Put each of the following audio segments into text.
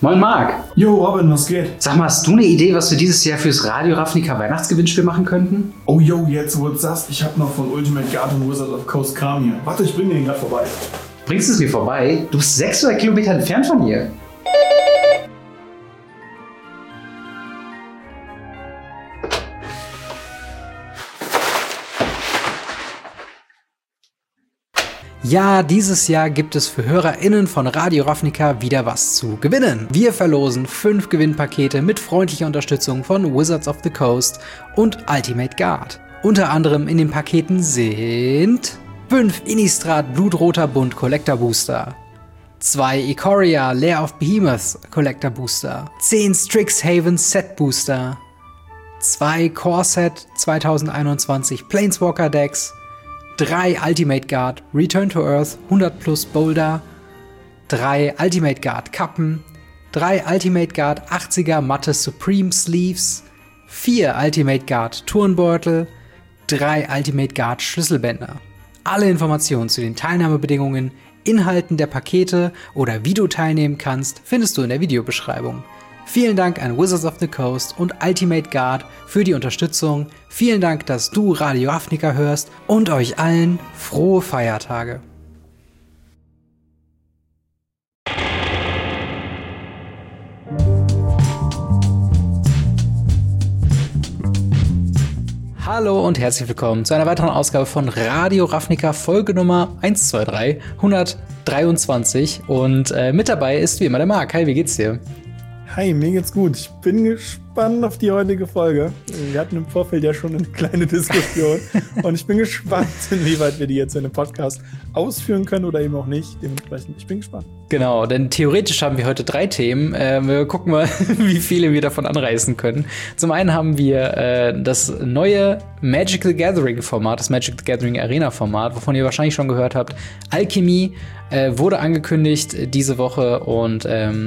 Moin Marc. Jo Robin, was geht? Sag mal, hast du eine Idee, was wir dieses Jahr fürs Radio Ravnica Weihnachtsgewinnspiel machen könnten? Oh jo, jetzt wo du sagst, ich hab noch von Ultimate Guard und Wizards of the Coast Kram hier. Warte, ich bring den gerade vorbei. Bringst du es mir vorbei? Du bist 600 Kilometer entfernt von hier. Ja, dieses Jahr gibt es für HörerInnen von Radio Ravnica wieder was zu gewinnen. Wir verlosen 5 Gewinnpakete mit freundlicher Unterstützung von Wizards of the Coast und Ultimate Guard. Unter anderem in den Paketen sind 5 Innistrad Blutroter Bund Collector Booster, 2 Ikoria Lair of Behemoths Collector Booster, 10 Strixhaven Set Booster, 2 Core Set 2021 Planeswalker Decks, 3 Ultimate Guard Return to Earth 100 Plus Boulder, 3 Ultimate Guard Kappen, 3 Ultimate Guard 80er Matte Supreme Sleeves, 4 Ultimate Guard Turnbeutel, 3 Ultimate Guard Schlüsselbänder. Alle Informationen zu den Teilnahmebedingungen, Inhalten der Pakete oder wie du teilnehmen kannst, findest du in der Videobeschreibung. Vielen Dank an Wizards of the Coast und Ultimate Guard für die Unterstützung. Vielen Dank, dass du Radio Ravnica hörst und euch allen frohe Feiertage. Hallo und herzlich willkommen zu einer weiteren Ausgabe von Radio Ravnica, Folge Nummer 123, 123. Und mit dabei ist wie immer der Marc. Hi, wie geht's dir? Hi, mir geht's gut. Ich bin gespannt auf die heutige Folge. Wir hatten im Vorfeld ja schon eine kleine Diskussion und ich bin gespannt, inwieweit wir die jetzt in einem Podcast ausführen können oder eben auch nicht. Dementsprechend, ich bin gespannt. Genau, denn theoretisch haben wir heute 3 Themen. Wir gucken mal, wie viele wir davon anreißen können. Zum einen haben wir das neue Magic the Gathering Format, das Magic the Gathering Arena Format, wovon ihr wahrscheinlich schon gehört habt. Alchemy wurde angekündigt diese Woche und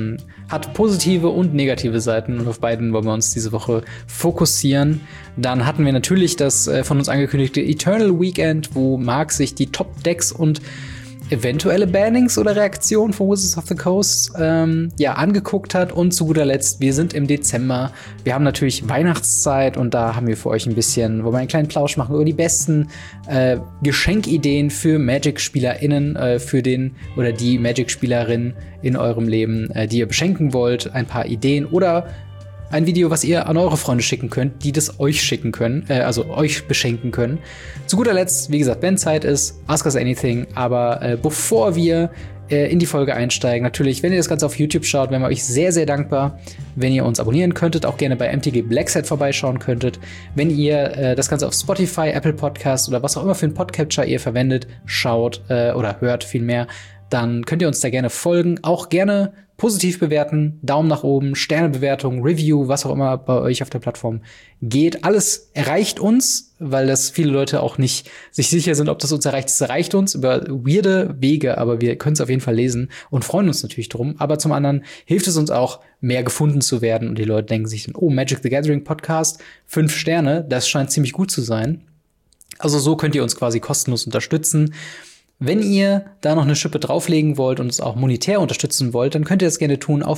hat positive und negative Seiten. Und auf beiden wollen wir uns diese Woche fokussieren. Dann hatten wir natürlich das von uns angekündigte Eternal Weekend, wo Marc sich die Top-Decks und eventuelle Bannings oder Reaktionen von Wizards of the Coast angeguckt hat. Und zu guter Letzt, wir sind im Dezember. Wir haben natürlich Weihnachtszeit und da haben wir für euch ein bisschen, wo wir einen kleinen Plausch machen über die besten Geschenkideen für Magic-SpielerInnen, für den oder die Magic-Spielerin in eurem Leben, die ihr beschenken wollt. Ein paar Ideen oder ein Video, was ihr an eure Freunde schicken könnt, die das euch schicken können, also euch beschenken können. Zu guter Letzt, wie gesagt, wenn Zeit ist, ask us anything. Aber bevor wir in die Folge einsteigen, natürlich, wenn ihr das Ganze auf YouTube schaut, wären wir euch sehr, sehr dankbar, wenn ihr uns abonnieren könntet, auch gerne bei MTG Blackset vorbeischauen könntet. Wenn ihr das Ganze auf Spotify, Apple Podcasts oder was auch immer für einen Podcatcher ihr verwendet, schaut oder hört vielmehr, dann könnt ihr uns da gerne folgen. Auch gerne positiv bewerten, Daumen nach oben, Sternebewertung, Review, was auch immer bei euch auf der Plattform geht. Alles erreicht uns, weil das viele Leute auch nicht sich sicher sind, ob das uns erreicht. Es erreicht uns über weirde Wege, aber wir können es auf jeden Fall lesen und freuen uns natürlich drum. Aber zum anderen hilft es uns auch, mehr gefunden zu werden. Und die Leute denken sich dann, oh, Magic the Gathering Podcast, 5 Sterne, das scheint ziemlich gut zu sein. Also so könnt ihr uns quasi kostenlos unterstützen. Wenn ihr da noch eine Schippe drauflegen wollt und uns auch monetär unterstützen wollt, dann könnt ihr das gerne tun auf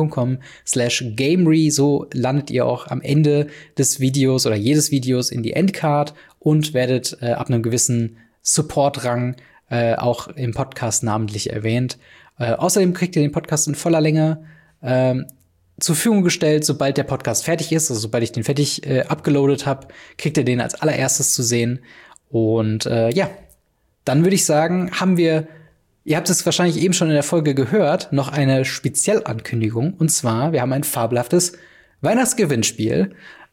patreon.com/gamery. So landet ihr auch am Ende des Videos oder jedes Videos in die Endcard und werdet ab einem gewissen Support-Rang auch im Podcast namentlich erwähnt. Außerdem kriegt ihr den Podcast in voller Länge zur Verfügung gestellt, sobald der Podcast fertig ist. Also sobald ich den fertig abgeloadet habe, kriegt ihr den als allererstes zu sehen. Und dann würde ich sagen, haben wir, ihr habt es wahrscheinlich eben schon in der Folge gehört, noch eine Spezialankündigung. Und zwar, wir haben ein fabelhaftes Weihnachtsgewinnspiel,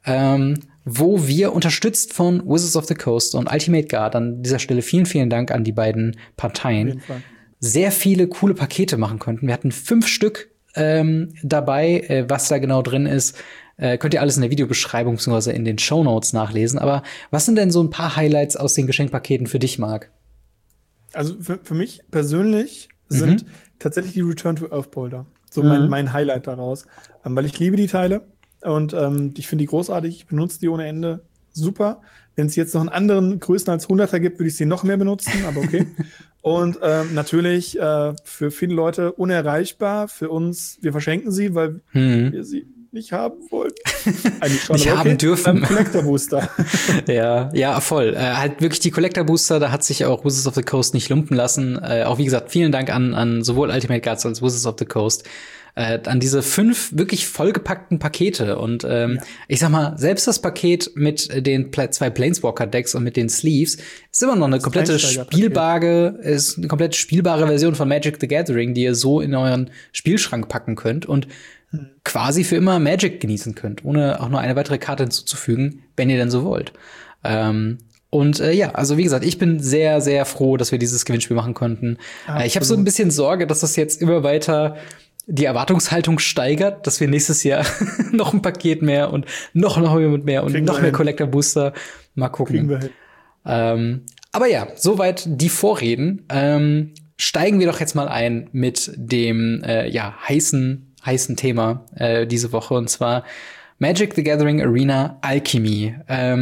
wo wir unterstützt von Wizards of the Coast und Ultimate Guard, an dieser Stelle vielen, vielen Dank an die beiden Parteien, sehr viele coole Pakete machen könnten. Wir hatten 5 Stück dabei, was da genau drin ist. Könnt ihr alles in der Videobeschreibung bzw. in den Shownotes nachlesen. Aber was sind denn so ein paar Highlights aus den Geschenkpaketen für dich, Marc? Also für mich persönlich sind tatsächlich die Return to Earth Boulder so mein Highlight daraus. Weil ich liebe die Teile und ich finde die großartig. Ich benutze die ohne Ende super. Wenn es jetzt noch einen anderen Größen als 100er gibt, würde ich sie noch mehr benutzen, aber okay. Und natürlich für viele Leute unerreichbar, für uns, wir verschenken sie, weil wir sie nicht haben wollten. Eigentlich schon, nicht haben dürfen. Collector Booster. Ja, voll. Halt wirklich die Collector Booster, da hat sich auch Wizards of the Coast nicht lumpen lassen. Auch wie gesagt, vielen Dank an sowohl Ultimate Guards als Wizards of the Coast. An diese 5 wirklich vollgepackten Pakete. Und ich sag mal, selbst das Paket mit den 2 Planeswalker-Decks und mit den Sleeves ist immer noch eine komplette spielbare Version von Magic the Gathering, die ihr so in euren Spielschrank packen könnt und quasi für immer Magic genießen könnt, ohne auch nur eine weitere Karte hinzuzufügen, wenn ihr denn so wollt. Also wie gesagt, ich bin sehr, sehr froh, dass wir dieses Gewinnspiel machen konnten. Ich habe so ein bisschen Sorge, dass das jetzt immer weiter die Erwartungshaltung steigert, dass wir nächstes Jahr noch ein Paket mehr und noch ein Hobby mit mehr und noch mehr Collector Booster. Mal gucken. Kriegen wir hin. Aber ja, soweit die Vorreden. Steigen wir doch jetzt mal ein mit dem heißen Thema diese Woche, und zwar Magic the Gathering Arena Alchemy.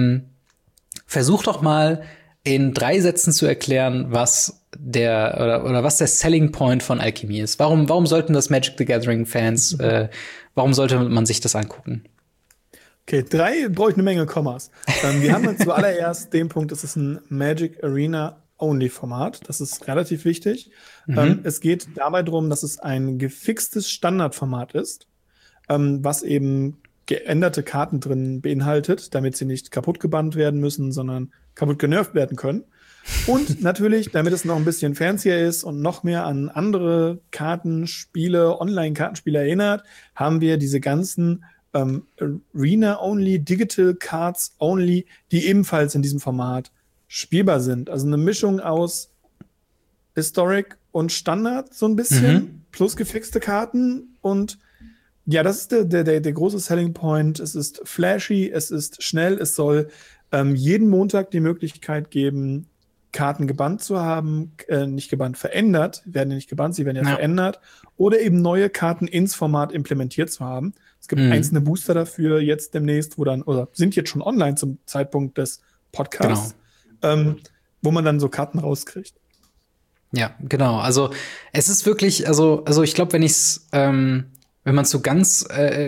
Versuch doch mal in 3 Sätzen zu erklären, was was der Selling Point von Alchemy ist. Warum sollten das Magic the Gathering Fans, warum sollte man sich das angucken? Okay, 3 brauche ich eine Menge Kommas. Wir haben jetzt zuallererst den Punkt, es ist ein Magic Arena Only Format. Das ist relativ wichtig. Es geht dabei darum, dass es ein gefixtes Standardformat ist, was eben geänderte Karten drin beinhaltet, damit sie nicht kaputt gebannt werden müssen, sondern kaputt genervt werden können. Und natürlich, damit es noch ein bisschen fancier ist und noch mehr an andere Kartenspiele, Online-Kartenspiele erinnert, haben wir diese ganzen Arena-Only, Digital Cards Only, die ebenfalls in diesem Format spielbar sind. Also eine Mischung aus Historic und Standard so ein bisschen, plus gefixte Karten. Und ja, das ist der große Selling Point. Es ist flashy, es ist schnell, es soll jeden Montag die Möglichkeit geben, Karten gebannt zu haben, nicht gebannt, verändert, werden ja nicht gebannt, sie werden ja verändert, oder eben neue Karten ins Format implementiert zu haben. Es gibt einzelne Booster dafür jetzt demnächst, oder sind jetzt schon online zum Zeitpunkt des Podcasts, wo man dann so Karten rauskriegt. Ja, genau. Also es ist wirklich, also ich glaube, wenn man es so ganz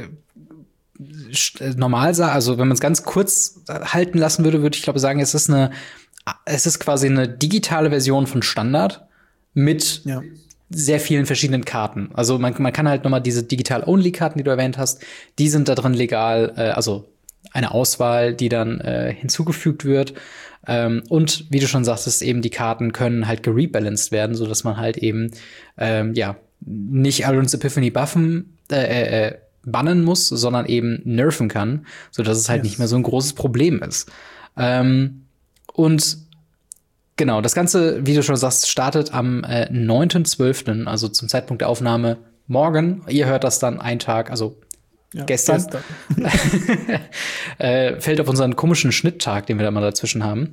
normal sagt, also wenn man es ganz kurz halten lassen würde ich glaube sagen, es ist quasi eine digitale Version von Standard mit sehr vielen verschiedenen Karten. Also man kann halt nochmal diese Digital-Only-Karten, die du erwähnt hast, die sind da drin legal, also eine Auswahl, die dann hinzugefügt wird. Und wie du schon sagtest, eben die Karten können halt gerebalanced werden, so dass man halt eben nicht Alrund's Epiphany bannen muss, sondern eben nerven kann, so dass es halt nicht mehr so ein großes Problem ist. Und genau, das Ganze, wie du schon sagst, startet am 9.12., also zum Zeitpunkt der Aufnahme morgen. Ihr hört das dann einen Tag, also gestern. Fällt auf unseren komischen Schnitttag, den wir da mal dazwischen haben.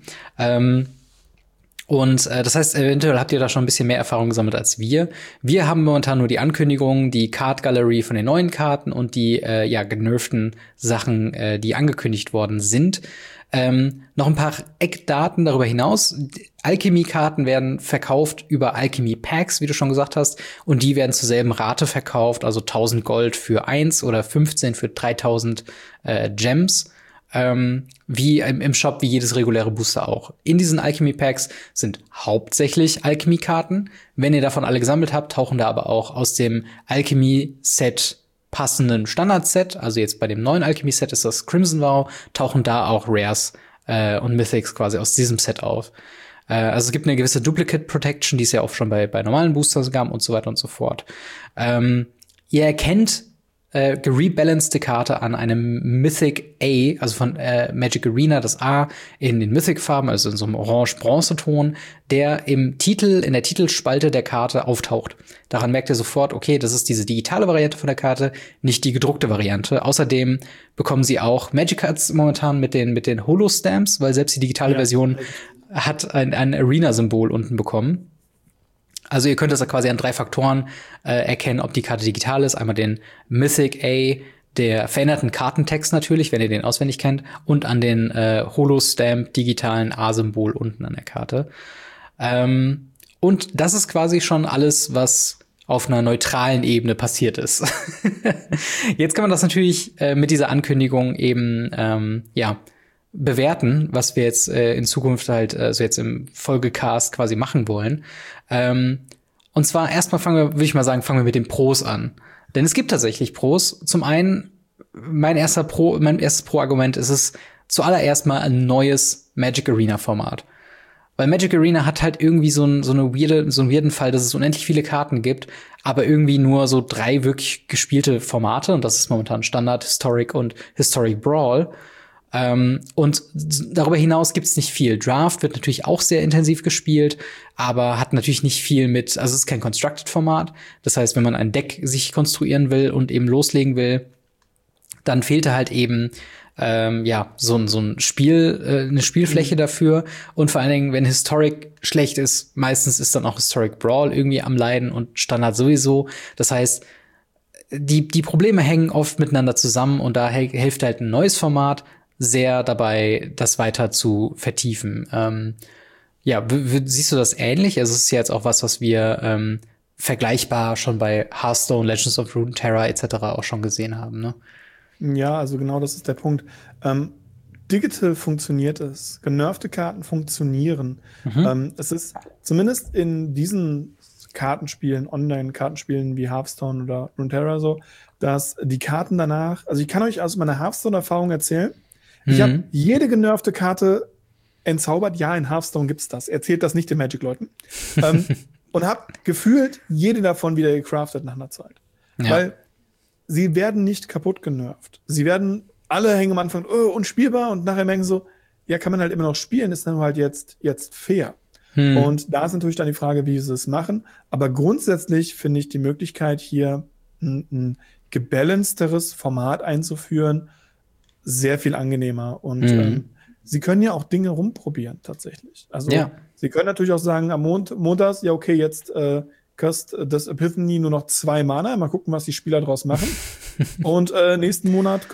Das heißt, eventuell habt ihr da schon ein bisschen mehr Erfahrung gesammelt als wir. Wir haben momentan nur die Ankündigungen, die Card Gallery von den neuen Karten und die genervten Sachen, die angekündigt worden sind. Noch ein paar Eckdaten darüber hinaus. Alchemy-Karten werden verkauft über Alchemy-Packs, wie du schon gesagt hast, und die werden zur selben Rate verkauft, also 1000 Gold für 1 oder 15 für 3000 Gems. Wie im Shop, wie jedes reguläre Booster auch. In diesen Alchemy-Packs sind hauptsächlich Alchemy-Karten. Wenn ihr davon alle gesammelt habt, tauchen da aber auch aus dem Alchemy-Set passenden Standard-Set, also jetzt bei dem neuen Alchemy-Set ist das Crimson Vow, tauchen da auch Rares und Mythics quasi aus diesem Set auf. Also es gibt eine gewisse Duplicate Protection, die es ja auch schon bei normalen Boosters gab und so weiter und so fort. Ihr erkennt gerebalancete Karte an einem Mythic A, also von Magic Arena, das A in den Mythic-Farben, also in so einem orange-bronze-Ton, der in der Titelspalte der Karte auftaucht. Daran merkt ihr sofort, okay, das ist diese digitale Variante von der Karte, nicht die gedruckte Variante. Außerdem bekommen sie auch Magic Cards momentan mit den Holo-Stamps, weil selbst die digitale Version hat ein Arena-Symbol unten bekommen. Also ihr könnt das quasi an 3 Faktoren erkennen, ob die Karte digital ist. Einmal den Mythic A, der veränderten Kartentext natürlich, wenn ihr den auswendig kennt, und an den Holo-Stamp digitalen A-Symbol unten an der Karte. Und das ist quasi schon alles, was auf einer neutralen Ebene passiert ist. Jetzt kann man das natürlich mit dieser Ankündigung eben bewerten, was wir jetzt in Zukunft halt so jetzt im Folgecast quasi machen wollen. Und zwar erstmal würde ich mal sagen, fangen wir mit den Pros an. Denn es gibt tatsächlich Pros. Zum einen, mein erstes Pro-Argument ist es zuallererst mal ein neues Magic Arena-Format. Weil Magic Arena hat halt irgendwie so einen weirden Fall, dass es unendlich viele Karten gibt, aber irgendwie nur so 3 wirklich gespielte Formate. Und das ist momentan Standard, Historic und Historic Brawl. Und darüber hinaus gibt's nicht viel. Draft wird natürlich auch sehr intensiv gespielt, aber hat natürlich nicht viel also es ist kein Constructed-Format. Das heißt, wenn man ein Deck sich konstruieren will und eben loslegen will, dann fehlt da halt eben so ein Spiel, eine Spielfläche dafür. Und vor allen Dingen, wenn Historic schlecht ist, meistens ist dann auch Historic Brawl irgendwie am Leiden und Standard sowieso. Das heißt, die Probleme hängen oft miteinander zusammen und da hilft halt ein neues Format sehr dabei, das weiter zu vertiefen. Siehst du das ähnlich? Also es ist ja jetzt auch was wir vergleichbar schon bei Hearthstone, Legends of Runeterra etc. auch schon gesehen haben, ne? Ja, also genau das ist der Punkt. Digital funktioniert es. Genervte Karten funktionieren. Es ist zumindest in diesen Kartenspielen, Online-Kartenspielen wie Hearthstone oder Runeterra so, dass die Karten danach, also ich kann euch aus meiner Hearthstone-Erfahrung erzählen, ich habe jede genervte Karte entzaubert. Ja, in Hearthstone gibt's das. Erzählt das nicht den Magic-Leuten. Und habe gefühlt jede davon wieder gecraftet nach einer Zeit. Ja. Weil sie werden nicht kaputt genervt. Sie werden, alle hängen am Anfang, unspielbar, und nachher merken so, ja, kann man halt immer noch spielen, ist dann halt jetzt fair. Und da ist natürlich dann die Frage, wie sie es machen. Aber grundsätzlich finde ich die Möglichkeit, hier ein gebalanceteres Format einzuführen, sehr viel angenehmer. Und sie können ja auch Dinge rumprobieren, tatsächlich. Also sie können natürlich auch sagen, am montags, ja, okay, jetzt kostet das Epiphany nur noch 2 Mana. Mal gucken, was die Spieler draus machen. Und nächsten Montag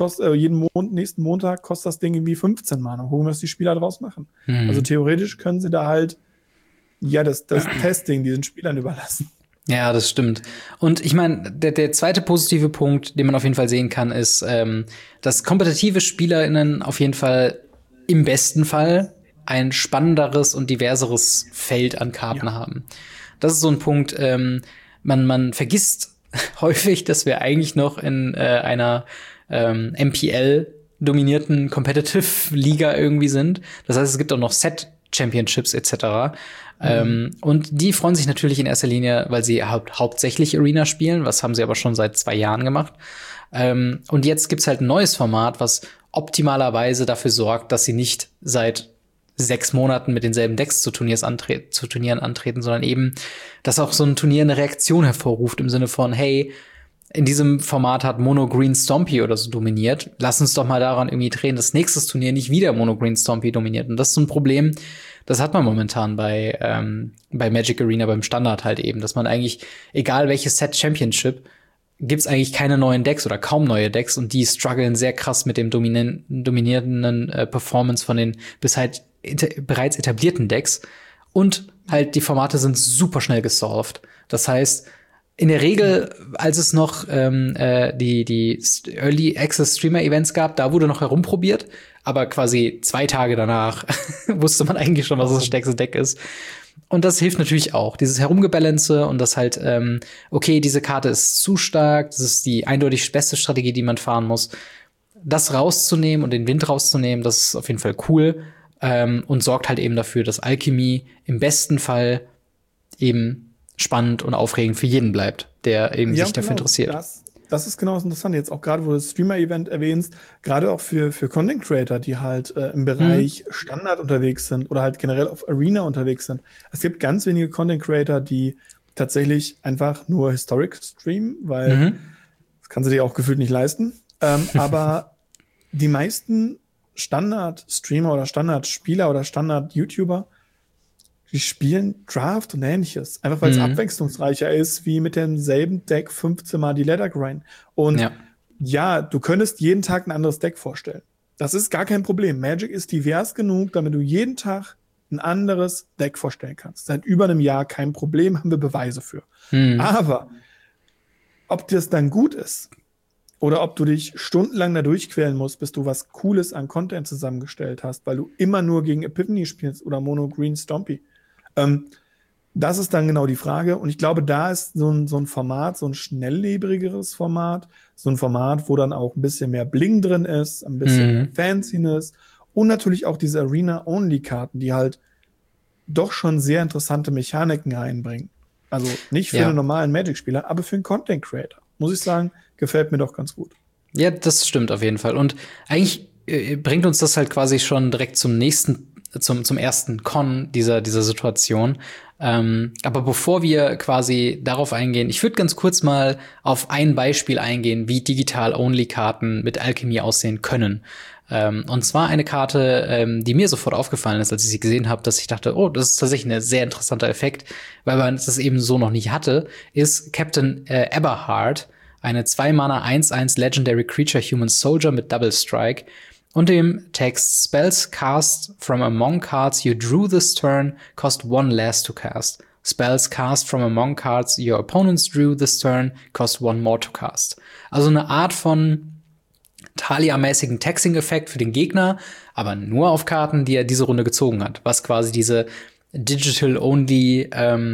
kostet das Ding irgendwie 15 Mana. Gucken, was die Spieler draus machen. Also theoretisch können sie da halt das Testing diesen Spielern überlassen. Ja, das stimmt. Und ich meine, der zweite positive Punkt, den man auf jeden Fall sehen kann, ist, dass kompetitive SpielerInnen auf jeden Fall im besten Fall ein spannenderes und diverseres Feld an Karten haben. Das ist so ein Punkt, man vergisst häufig, dass wir eigentlich noch in einer MPL-dominierten Competitive-Liga irgendwie sind. Das heißt, es gibt auch noch Set-Championships etc., und die freuen sich natürlich in erster Linie, weil sie hauptsächlich Arena spielen. Was haben sie aber schon seit 2 Jahren gemacht. Und jetzt gibt's halt ein neues Format, was optimalerweise dafür sorgt, dass sie nicht seit 6 Monaten mit denselben Decks zu Turnieren antreten, sondern eben, dass auch so ein Turnier eine Reaktion hervorruft im Sinne von, hey, in diesem Format hat Mono Green Stompy oder so dominiert. Lass uns doch mal daran irgendwie drehen, dass nächstes Turnier nicht wieder Mono Green Stompy dominiert. Und das ist so ein Problem, das hat man momentan bei Magic Arena, beim Standard halt eben, dass man eigentlich, egal welches Set Championship, gibt's eigentlich keine neuen Decks oder kaum neue Decks, und die strugglen sehr krass mit dem dominierenden Performance von den bereits etablierten Decks. Und halt die Formate sind super schnell gesolved. Das heißt, in der Regel, als es noch die Early Access Streamer Events gab, da wurde noch herumprobiert, aber quasi 2 Tage danach wusste man eigentlich schon, was das stärkste Deck ist. Und das hilft natürlich auch, dieses Herumgebalance und das halt, okay, diese Karte ist zu stark, das ist die eindeutig beste Strategie, die man fahren muss. Das rauszunehmen und den Wind rauszunehmen, das ist auf jeden Fall cool, und sorgt halt eben dafür, dass Alchemy im besten Fall eben spannend und aufregend für jeden bleibt, der eben sich dafür interessiert. Das ist genau das Interessante. Jetzt auch gerade, wo du das Streamer-Event erwähnst, gerade auch für Content-Creator, die halt im Bereich Standard unterwegs sind oder halt generell auf Arena unterwegs sind. Es gibt ganz wenige Content-Creator, die tatsächlich einfach nur Historic streamen, weil das kannst du dir auch gefühlt nicht leisten. Aber die meisten Standard-Streamer oder Standard-Spieler oder Standard-YouTuber, die spielen Draft und Ähnliches. Einfach weil es abwechslungsreicher ist, wie mit demselben Deck 15 Mal die Ladder Grind. Und ja, du könntest jeden Tag ein anderes Deck vorstellen. Das ist gar kein Problem. Magic ist divers genug, damit du jeden Tag ein anderes Deck vorstellen kannst. Seit über einem Jahr kein Problem, haben wir Beweise für. Aber ob das dann gut ist oder ob du dich stundenlang da durchquälen musst, bis du was Cooles an Content zusammengestellt hast, weil du immer nur gegen Epiphany spielst oder Mono Green Stompy, das ist dann genau die Frage. Und ich glaube, da ist so ein Format, so ein schnelllebigeres Format, so ein Format, wo dann auch ein bisschen mehr Bling drin ist, ein bisschen mehr Fanciness und natürlich auch diese Arena-Only-Karten, die halt doch schon sehr interessante Mechaniken reinbringen. Also nicht für einen normalen Magic-Spieler, aber für einen Content-Creator. Muss ich sagen, gefällt mir doch ganz gut. Ja, das stimmt auf jeden Fall. Und eigentlich bringt uns das halt quasi schon direkt zum ersten Con dieser Situation. Aber bevor wir quasi darauf eingehen, ich würde ganz kurz mal auf ein Beispiel eingehen, wie Digital-Only-Karten mit Alchemy aussehen können. Und zwar eine Karte, die mir sofort aufgefallen ist, als ich sie gesehen habe, dass ich dachte, oh, das ist tatsächlich ein sehr interessanter Effekt, weil man das eben so noch nicht hatte, ist Captain Eberhard, eine 2-Mana 1/1 Legendary Creature Human Soldier mit Double Strike und dem Text Spells cast from among cards you drew this turn cost 1 less to cast. Spells cast from among cards your opponents drew this turn cost 1 more to cast. Also eine Art von Talia-mäßigen Taxing-Effekt für den Gegner, aber nur auf Karten, die er diese Runde gezogen hat, was quasi diese Digital-Only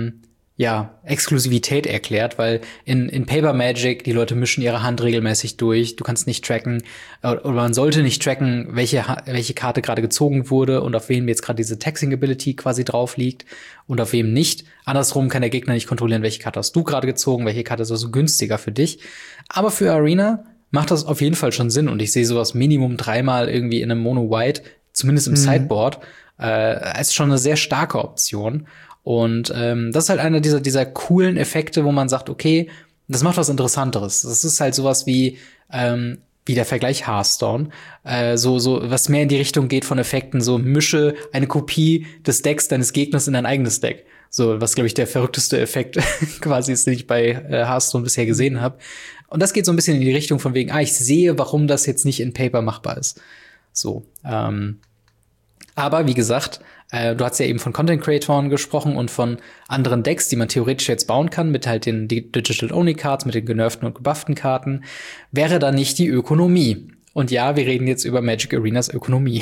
Exklusivität erklärt, weil in Paper Magic die Leute mischen ihre Hand regelmäßig durch. Du kannst nicht tracken, oder man sollte nicht tracken, welche Karte gerade gezogen wurde und auf wem jetzt gerade diese Taxing-Ability quasi drauf liegt und auf wem nicht. Andersrum kann der Gegner nicht kontrollieren, welche Karte hast du gerade gezogen, welche Karte ist also günstiger für dich. Aber für Arena macht das auf jeden Fall schon Sinn und ich sehe sowas Minimum 3-mal irgendwie in einem Mono-White, zumindest im Sideboard, als schon eine sehr starke Option. Und das ist halt einer dieser coolen Effekte, wo man sagt, okay, das macht was Interessanteres. Das ist halt sowas wie der Vergleich Hearthstone, so was mehr in die Richtung geht von Effekten, so mische eine Kopie des Decks deines Gegners in dein eigenes Deck. So, was, glaube ich, der verrückteste Effekt quasi ist, den ich bei Hearthstone bisher gesehen habe. Und das geht so ein bisschen in die Richtung von wegen, ich sehe, warum das jetzt nicht in Paper machbar ist. So, aber wie gesagt, du hast ja eben von Content-Creatoren gesprochen und von anderen Decks, die man theoretisch jetzt bauen kann, mit halt den Digital-Only-Cards, mit den genervten und gebufften Karten. Wäre da nicht die Ökonomie? Und ja, wir reden jetzt über Magic Arenas Ökonomie.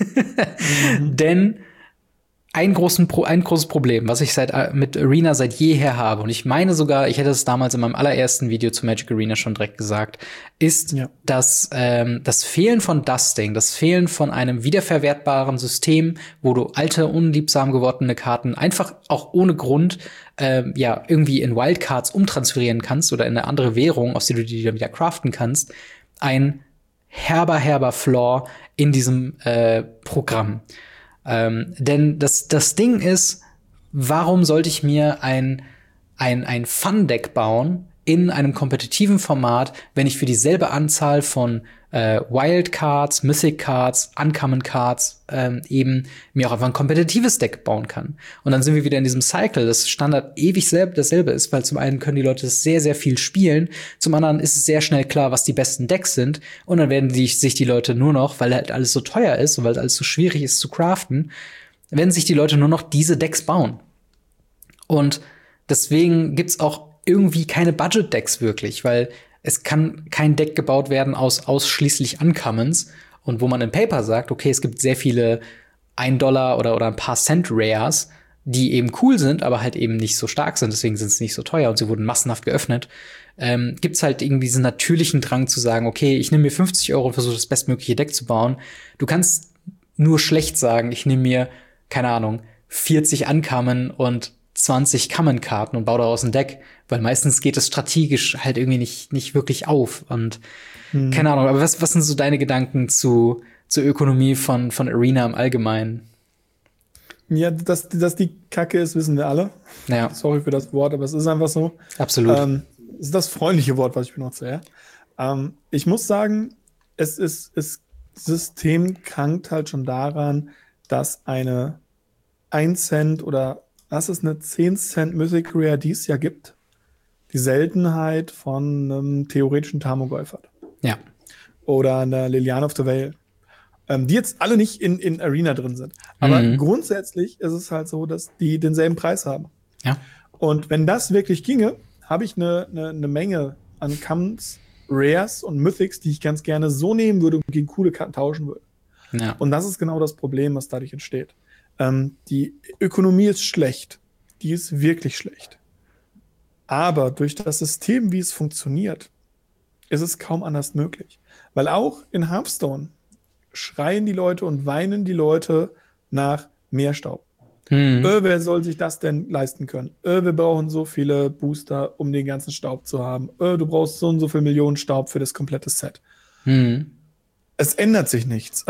Denn ein großes Problem, was ich mit Arena seit jeher habe, und ich meine sogar, ich hätte es damals in meinem allerersten Video zu Magic Arena schon direkt gesagt, ist, dass das Fehlen von Dusting, das Fehlen von einem wiederverwertbaren System, wo du alte, unliebsam gewordene Karten einfach auch ohne Grund irgendwie in Wildcards umtransferieren kannst oder in eine andere Währung, aus der du die dann wieder craften kannst, ein herber Flaw in diesem Programm. Denn das Ding ist, warum sollte ich mir ein Fun-Deck bauen in einem kompetitiven Format, wenn ich für dieselbe Anzahl von Wildcards, Mythic Cards, Uncommon Cards eben mir auch einfach ein kompetitives Deck bauen kann. Und dann sind wir wieder in diesem Cycle, das Standard ewig dasselbe ist, weil zum einen können die Leute das sehr, sehr viel spielen, zum anderen ist es sehr schnell klar, was die besten Decks sind und dann werden sich die Leute nur noch, weil halt alles so teuer ist und weil alles so schwierig ist zu craften, werden sich die Leute nur noch diese Decks bauen. Und deswegen gibt's auch irgendwie keine Budget-Decks wirklich, weil es kann kein Deck gebaut werden aus ausschließlich Uncommons und wo man in Paper sagt, okay, es gibt sehr viele $1 oder ein paar Cent Rares, die eben cool sind, aber halt eben nicht so stark sind, deswegen sind sie nicht so teuer und sie wurden massenhaft geöffnet, gibt's halt irgendwie diesen natürlichen Drang zu sagen, okay, ich nehme mir 50 € und versuche das bestmögliche Deck zu bauen. Du kannst nur schlecht sagen, ich nehme mir, keine Ahnung, 40 Uncommon und 20 Common-Karten und baue daraus ein Deck, weil meistens geht es strategisch halt irgendwie nicht wirklich auf. Und keine Ahnung, aber was sind so deine Gedanken zur Ökonomie von Arena im Allgemeinen? Ja, dass die Kacke ist, wissen wir alle. Ja. Sorry für das Wort, aber es ist einfach so. Absolut. Es ist das freundliche Wort, was ich benutze, ja. Ich muss sagen, das System krankt halt schon daran, dass eine 1 Cent oder dass es eine 10 Cent Mythic Rare dies Jahr gibt. Die Seltenheit von einem theoretischen Tarmogoyf hat. Ja. Oder einer Liliana of the Veil. die jetzt alle nicht in Arena drin sind. Aber grundsätzlich ist es halt so, dass die denselben Preis haben. Ja. Und wenn das wirklich ginge, habe ich eine Menge an Commons, Rares und Mythics, die ich ganz gerne so nehmen würde und gegen coole Karten tauschen würde. Ja. Und das ist genau das Problem, was dadurch entsteht. Die Ökonomie ist schlecht. Die ist wirklich schlecht. Aber durch das System, wie es funktioniert, ist es kaum anders möglich. Weil auch in Hearthstone schreien die Leute und weinen die Leute nach mehr Staub. Wer soll sich das denn leisten können? Wir brauchen so viele Booster, um den ganzen Staub zu haben. Du brauchst so und so viel Millionen Staub für das komplette Set. Es ändert sich nichts.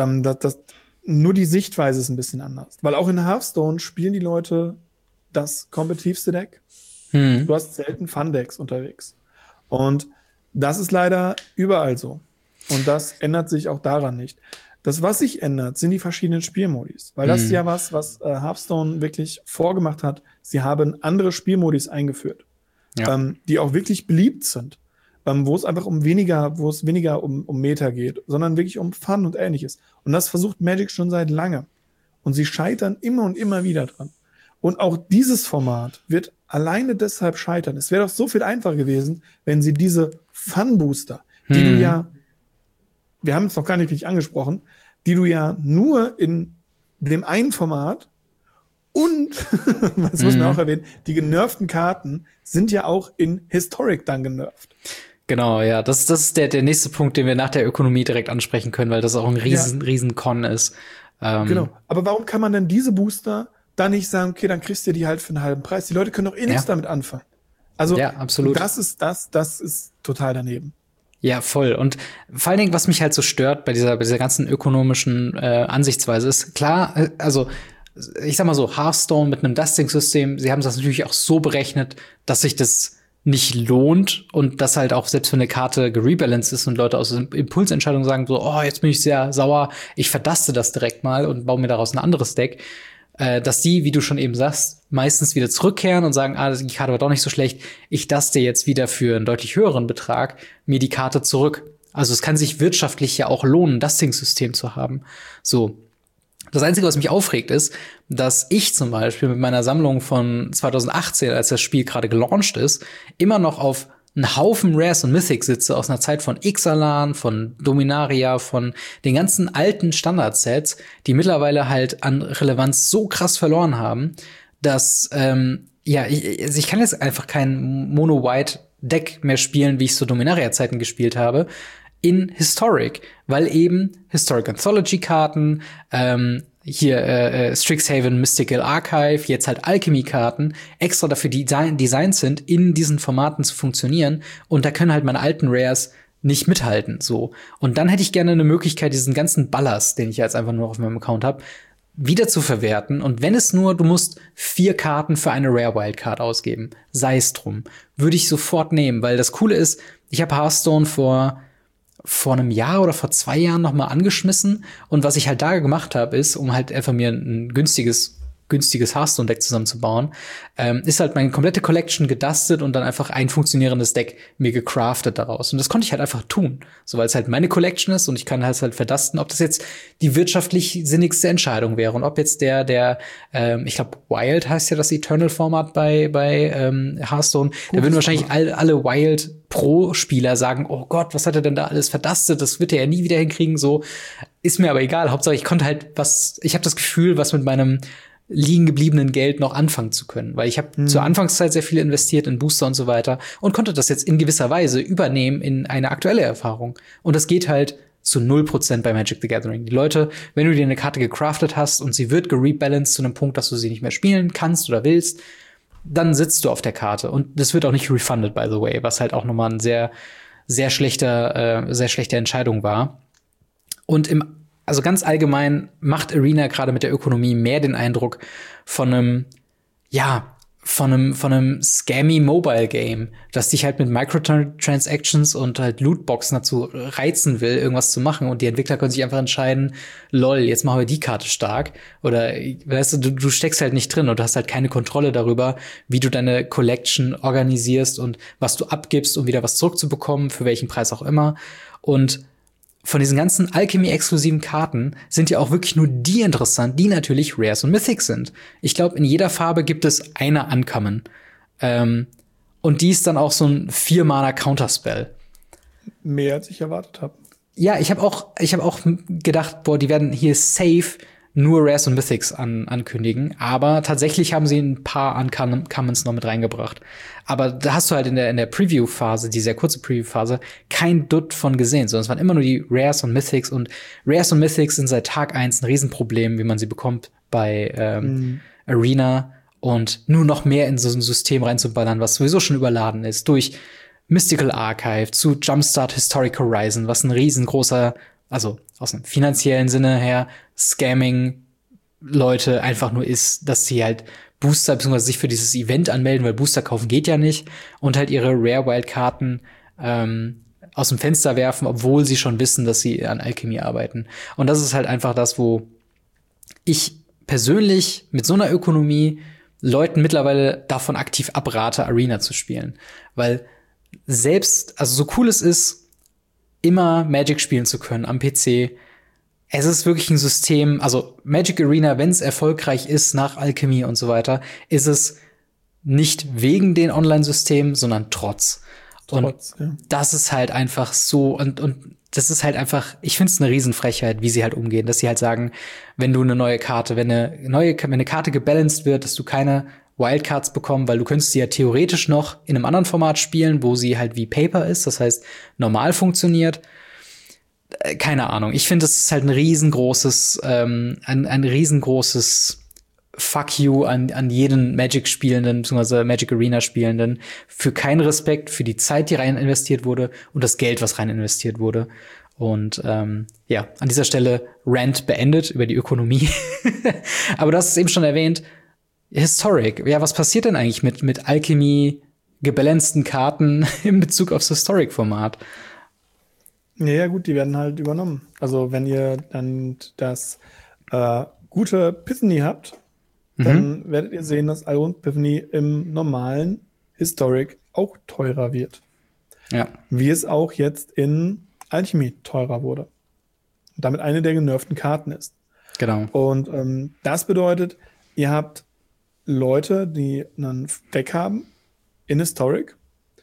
Nur die Sichtweise ist ein bisschen anders. Weil auch in Hearthstone spielen die Leute das kompetitivste Deck. Du hast selten Fun-Decks unterwegs. Und das ist leider überall so. Und das ändert sich auch daran nicht. Das, was sich ändert, sind die verschiedenen Spielmodis. Weil das ist ja was Hearthstone wirklich vorgemacht hat. Sie haben andere Spielmodis eingeführt, die auch wirklich beliebt sind. Wo es einfach weniger um Meta geht, sondern wirklich um Fun und Ähnliches. Und das versucht Magic schon seit langem. Und sie scheitern immer und immer wieder dran. Und auch dieses Format wird alleine deshalb scheitern. Es wäre doch so viel einfacher gewesen, wenn sie diese Fun-Booster, die du ja, wir haben es noch gar nicht richtig angesprochen, die du ja nur in dem einen Format und, das muss man auch erwähnen, die genervten Karten sind ja auch in Historic dann genervt. Genau, ja. Das ist der nächste Punkt, den wir nach der Ökonomie direkt ansprechen können, weil das auch ein riesen Con ist. Genau. Aber warum kann man denn diese Booster dann nicht sagen, okay, dann kriegst du die halt für einen halben Preis? Die Leute können doch nichts damit anfangen. Also, ja, absolut. Das ist total daneben. Ja, voll. Und vor allen Dingen, was mich halt so stört bei dieser ganzen ökonomischen Ansichtsweise ist, klar, also ich sag mal so, Hearthstone mit einem Dusting-System, sie haben das natürlich auch so berechnet, dass sich das nicht lohnt und dass halt auch selbst wenn eine Karte gerebalanced ist und Leute aus Impulsentscheidungen sagen so, oh, jetzt bin ich sehr sauer, ich verdaste das direkt mal und baue mir daraus ein anderes Deck, dass die, wie du schon eben sagst, meistens wieder zurückkehren und sagen, die Karte war doch nicht so schlecht, ich daste jetzt wieder für einen deutlich höheren Betrag mir die Karte zurück. Also es kann sich wirtschaftlich ja auch lohnen, ein Dusting-System zu haben. So. Das Einzige, was mich aufregt, ist, dass ich zum Beispiel mit meiner Sammlung von 2018, als das Spiel gerade gelauncht ist, immer noch auf einen Haufen Rares und Mythics sitze aus einer Zeit von Ixalan, von Dominaria, von den ganzen alten Standardsets, die mittlerweile halt an Relevanz so krass verloren haben, dass ich kann jetzt einfach kein Mono-White-Deck mehr spielen, wie ich so Dominaria-Zeiten gespielt habe, in Historic, weil eben Historic Anthology-Karten, Strixhaven Mystical Archive, jetzt halt Alchemy-Karten, extra dafür designt sind, in diesen Formaten zu funktionieren. Und da können halt meine alten Rares nicht mithalten, so. Und dann hätte ich gerne eine Möglichkeit, diesen ganzen Ballast, den ich jetzt einfach nur auf meinem Account habe, wieder zu verwerten. Und wenn es nur, du musst 4 Karten für eine Rare Wildcard ausgeben, sei es drum, würde ich sofort nehmen, weil das Coole ist, ich habe Hearthstone vor einem Jahr oder vor 2 Jahren noch mal angeschmissen. Und was ich halt da gemacht habe, ist, um halt einfach mir ein günstiges Hearthstone-Deck zusammenzubauen, ist halt meine komplette Collection gedustet und dann einfach ein funktionierendes Deck mir gecraftet daraus. Und das konnte ich halt einfach tun. So, weil es halt meine Collection ist und ich kann halt verdusten, ob das jetzt die wirtschaftlich sinnigste Entscheidung wäre. Und ob jetzt ich glaube, Wild heißt ja das Eternal-Format bei Hearthstone. Da würden wahrscheinlich alle Wild Pro-Spieler sagen, oh Gott, was hat er denn da alles verdustet? Das wird er ja nie wieder hinkriegen. So, ist mir aber egal. Hauptsache, ich konnte halt ich habe das Gefühl, was mit meinem liegen gebliebenen Geld noch anfangen zu können. Weil ich habe zur Anfangszeit sehr viel investiert in Booster und so weiter und konnte das jetzt in gewisser Weise übernehmen in eine aktuelle Erfahrung. Und das geht halt zu 0% bei Magic the Gathering. Die Leute, wenn du dir eine Karte gecraftet hast und sie wird gerebalanced zu einem Punkt, dass du sie nicht mehr spielen kannst oder willst, dann sitzt du auf der Karte. Und das wird auch nicht refunded, by the way, was halt auch nochmal ein sehr, sehr schlechte Entscheidung war. Und also ganz allgemein macht Arena gerade mit der Ökonomie mehr den Eindruck von einem scammy Mobile Game, das dich halt mit Microtransactions und halt Lootboxen dazu reizen will, irgendwas zu machen. Und die Entwickler können sich einfach entscheiden, lol, jetzt machen wir die Karte stark. Oder, weißt du steckst halt nicht drin und du hast halt keine Kontrolle darüber, wie du deine Collection organisierst und was du abgibst, um wieder was zurückzubekommen, für welchen Preis auch immer. Und von diesen ganzen Alchemy-exklusiven Karten sind ja auch wirklich nur die interessant, die natürlich Rares und Mythics sind. Ich glaube, in jeder Farbe gibt es eine Uncommon. Und die ist dann auch so ein 4-Mana-Counterspell. Mehr als ich erwartet habe. Ja, ich habe auch gedacht, boah, die werden hier safe nur Rares und Mythics ankündigen. Aber tatsächlich haben sie ein paar Uncommons noch mit reingebracht. Aber da hast du halt in der Preview-Phase, die sehr kurze Preview-Phase, kein Dutt von gesehen, sondern es waren immer nur die Rares und Mythics. Und Rares und Mythics sind seit Tag 1 ein Riesenproblem, wie man sie bekommt bei Arena. Und nur noch mehr in so ein System reinzuballern, was sowieso schon überladen ist, durch Mystical Archive zu Jumpstart Historic Horizon, was ein riesengroßer, also aus einem finanziellen Sinne her, Scamming-Leute einfach nur ist, dass sie halt Booster bzw. sich für dieses Event anmelden, weil Booster kaufen geht ja nicht, und halt ihre Rare-Wild-Karten aus dem Fenster werfen, obwohl sie schon wissen, dass sie an Alchemy arbeiten. Und das ist halt einfach das, wo ich persönlich mit so einer Ökonomie Leuten mittlerweile davon aktiv abrate, Arena zu spielen. Weil selbst, also so cool es ist, immer Magic spielen zu können am PC, es ist wirklich ein System, also Magic Arena, wenn es erfolgreich ist nach Alchemy und so weiter, ist es nicht wegen den Online-Systemen, sondern trotz. Und ja. Das ist halt einfach so, und das ist halt einfach, ich finde es eine Riesenfrechheit, wie sie halt umgehen, dass sie halt sagen, wenn du eine neue Karte, wenn eine Karte gebalanced wird, dass du keine Wildcards bekommst, weil du könntest sie ja theoretisch noch in einem anderen Format spielen, wo sie halt wie Paper ist, das heißt normal funktioniert. Keine Ahnung. Ich finde, das ist halt ein riesengroßes Fuck you an jeden Magic-Spielenden, beziehungsweise Magic Arena-Spielenden, für keinen Respekt für die Zeit, die rein investiert wurde, und das Geld, was rein investiert wurde. Und ja, an dieser Stelle Rant beendet über die Ökonomie. Aber du hast es eben schon erwähnt, Historic. Ja, was passiert denn eigentlich mit Alchemy gebalanceden Karten in Bezug aufs Historic-Format? Ja, gut, die werden halt übernommen. Also wenn ihr dann das gute Epiphany habt, dann werdet ihr sehen, dass Iron Epiphany im normalen Historic auch teurer wird. Ja. Wie es auch jetzt in Alchemy teurer wurde. Und damit eine der genervten Karten ist. Genau. Und das bedeutet, ihr habt Leute, die ein Deck haben in Historic,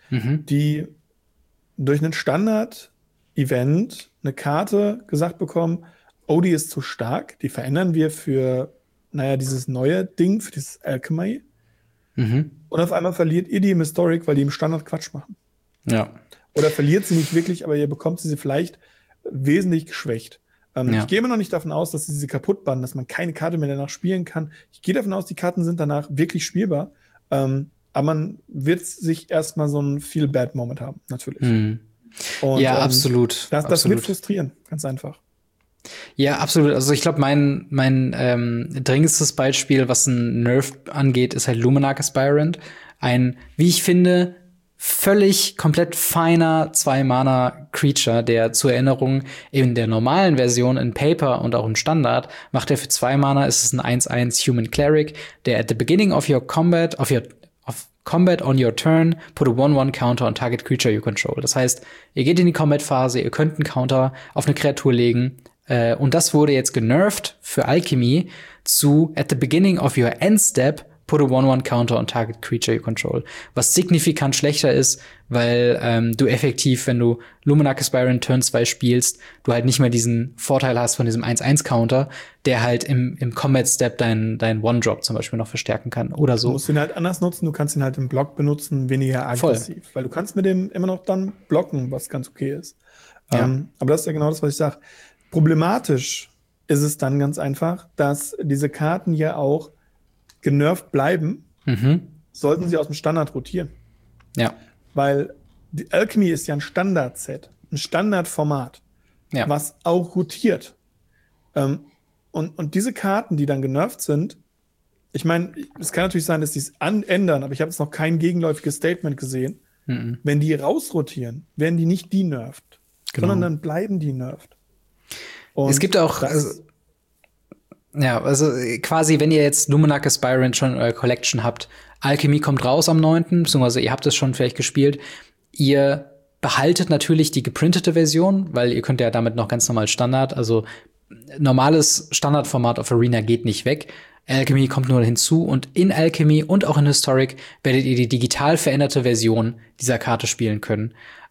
die durch einen Standard-Event eine Karte gesagt bekommen, oh, die ist zu stark, die verändern wir für dieses neue Ding, für dieses Alchemy. Und auf einmal verliert ihr die im Historic, weil die im Standard Quatsch machen. Ja. Oder verliert sie nicht wirklich, aber ihr bekommt sie vielleicht wesentlich geschwächt. Ich gehe immer noch nicht davon aus, dass sie diese kaputt bannen, dass man keine Karte mehr danach spielen kann. Ich gehe davon aus, die Karten sind danach wirklich spielbar. Aber man wird sich erstmal so einen Feel-Bad-Moment haben, natürlich. Und, ja, absolut. Das wird frustrieren, ganz einfach. Ja, absolut. Also ich glaube, mein dringendstes Beispiel, was ein Nerf angeht, ist halt Luminarch Aspirant. Ein, wie ich finde, völlig komplett feiner 2-Mana-Creature, der zur Erinnerung in der normalen Version in Paper und auch im Standard macht er für 2 Mana, ist es ein 1/1 Human Cleric, der at the beginning of your combat, of combat on your turn, put a 1/1 counter on target creature you control. Das heißt, ihr geht in die Combat-Phase, ihr könnt einen Counter auf eine Kreatur legen, und das wurde jetzt genervt für Alchemy zu at the beginning of your end step, put a 1/1 counter on target creature you control. Was signifikant schlechter ist, weil du effektiv, wenn du Luminarch Aspirant Turn 2 spielst, du halt nicht mehr diesen Vorteil hast von diesem 1/1 Counter, der halt im Combat Step dein One-Drop zum Beispiel noch verstärken kann oder so. Du musst ihn halt anders nutzen, du kannst ihn halt im Block benutzen, weniger aggressiv. Voll. Weil du kannst mit dem immer noch dann blocken, was ganz okay ist. Ja. Aber das ist ja genau das, was ich sage. Problematisch ist es dann ganz einfach, dass diese Karten ja auch genervt bleiben, sollten sie aus dem Standard rotieren. Ja. Weil die Alchemy ist ja ein Standard-Set, ein Standardformat, was auch rotiert. Und diese Karten, die dann genervt sind, ich meine, es kann natürlich sein, dass die es ändern, aber ich habe jetzt noch kein gegenläufiges Statement gesehen. Wenn die rausrotieren, werden die nicht denervt, sondern dann bleiben die nervt. Und es gibt auch, also quasi, wenn ihr jetzt Luminarch Aspirant schon in eurer Collection habt, Alchemy kommt raus am 9., beziehungsweise ihr habt es schon vielleicht gespielt, ihr behaltet natürlich die geprintete Version, weil ihr könnt ja damit noch ganz normal Standard, also normales Standardformat auf Arena geht nicht weg. Alchemy kommt nur hinzu und in Alchemy und auch in Historic werdet ihr die digital veränderte Version dieser Karte spielen können.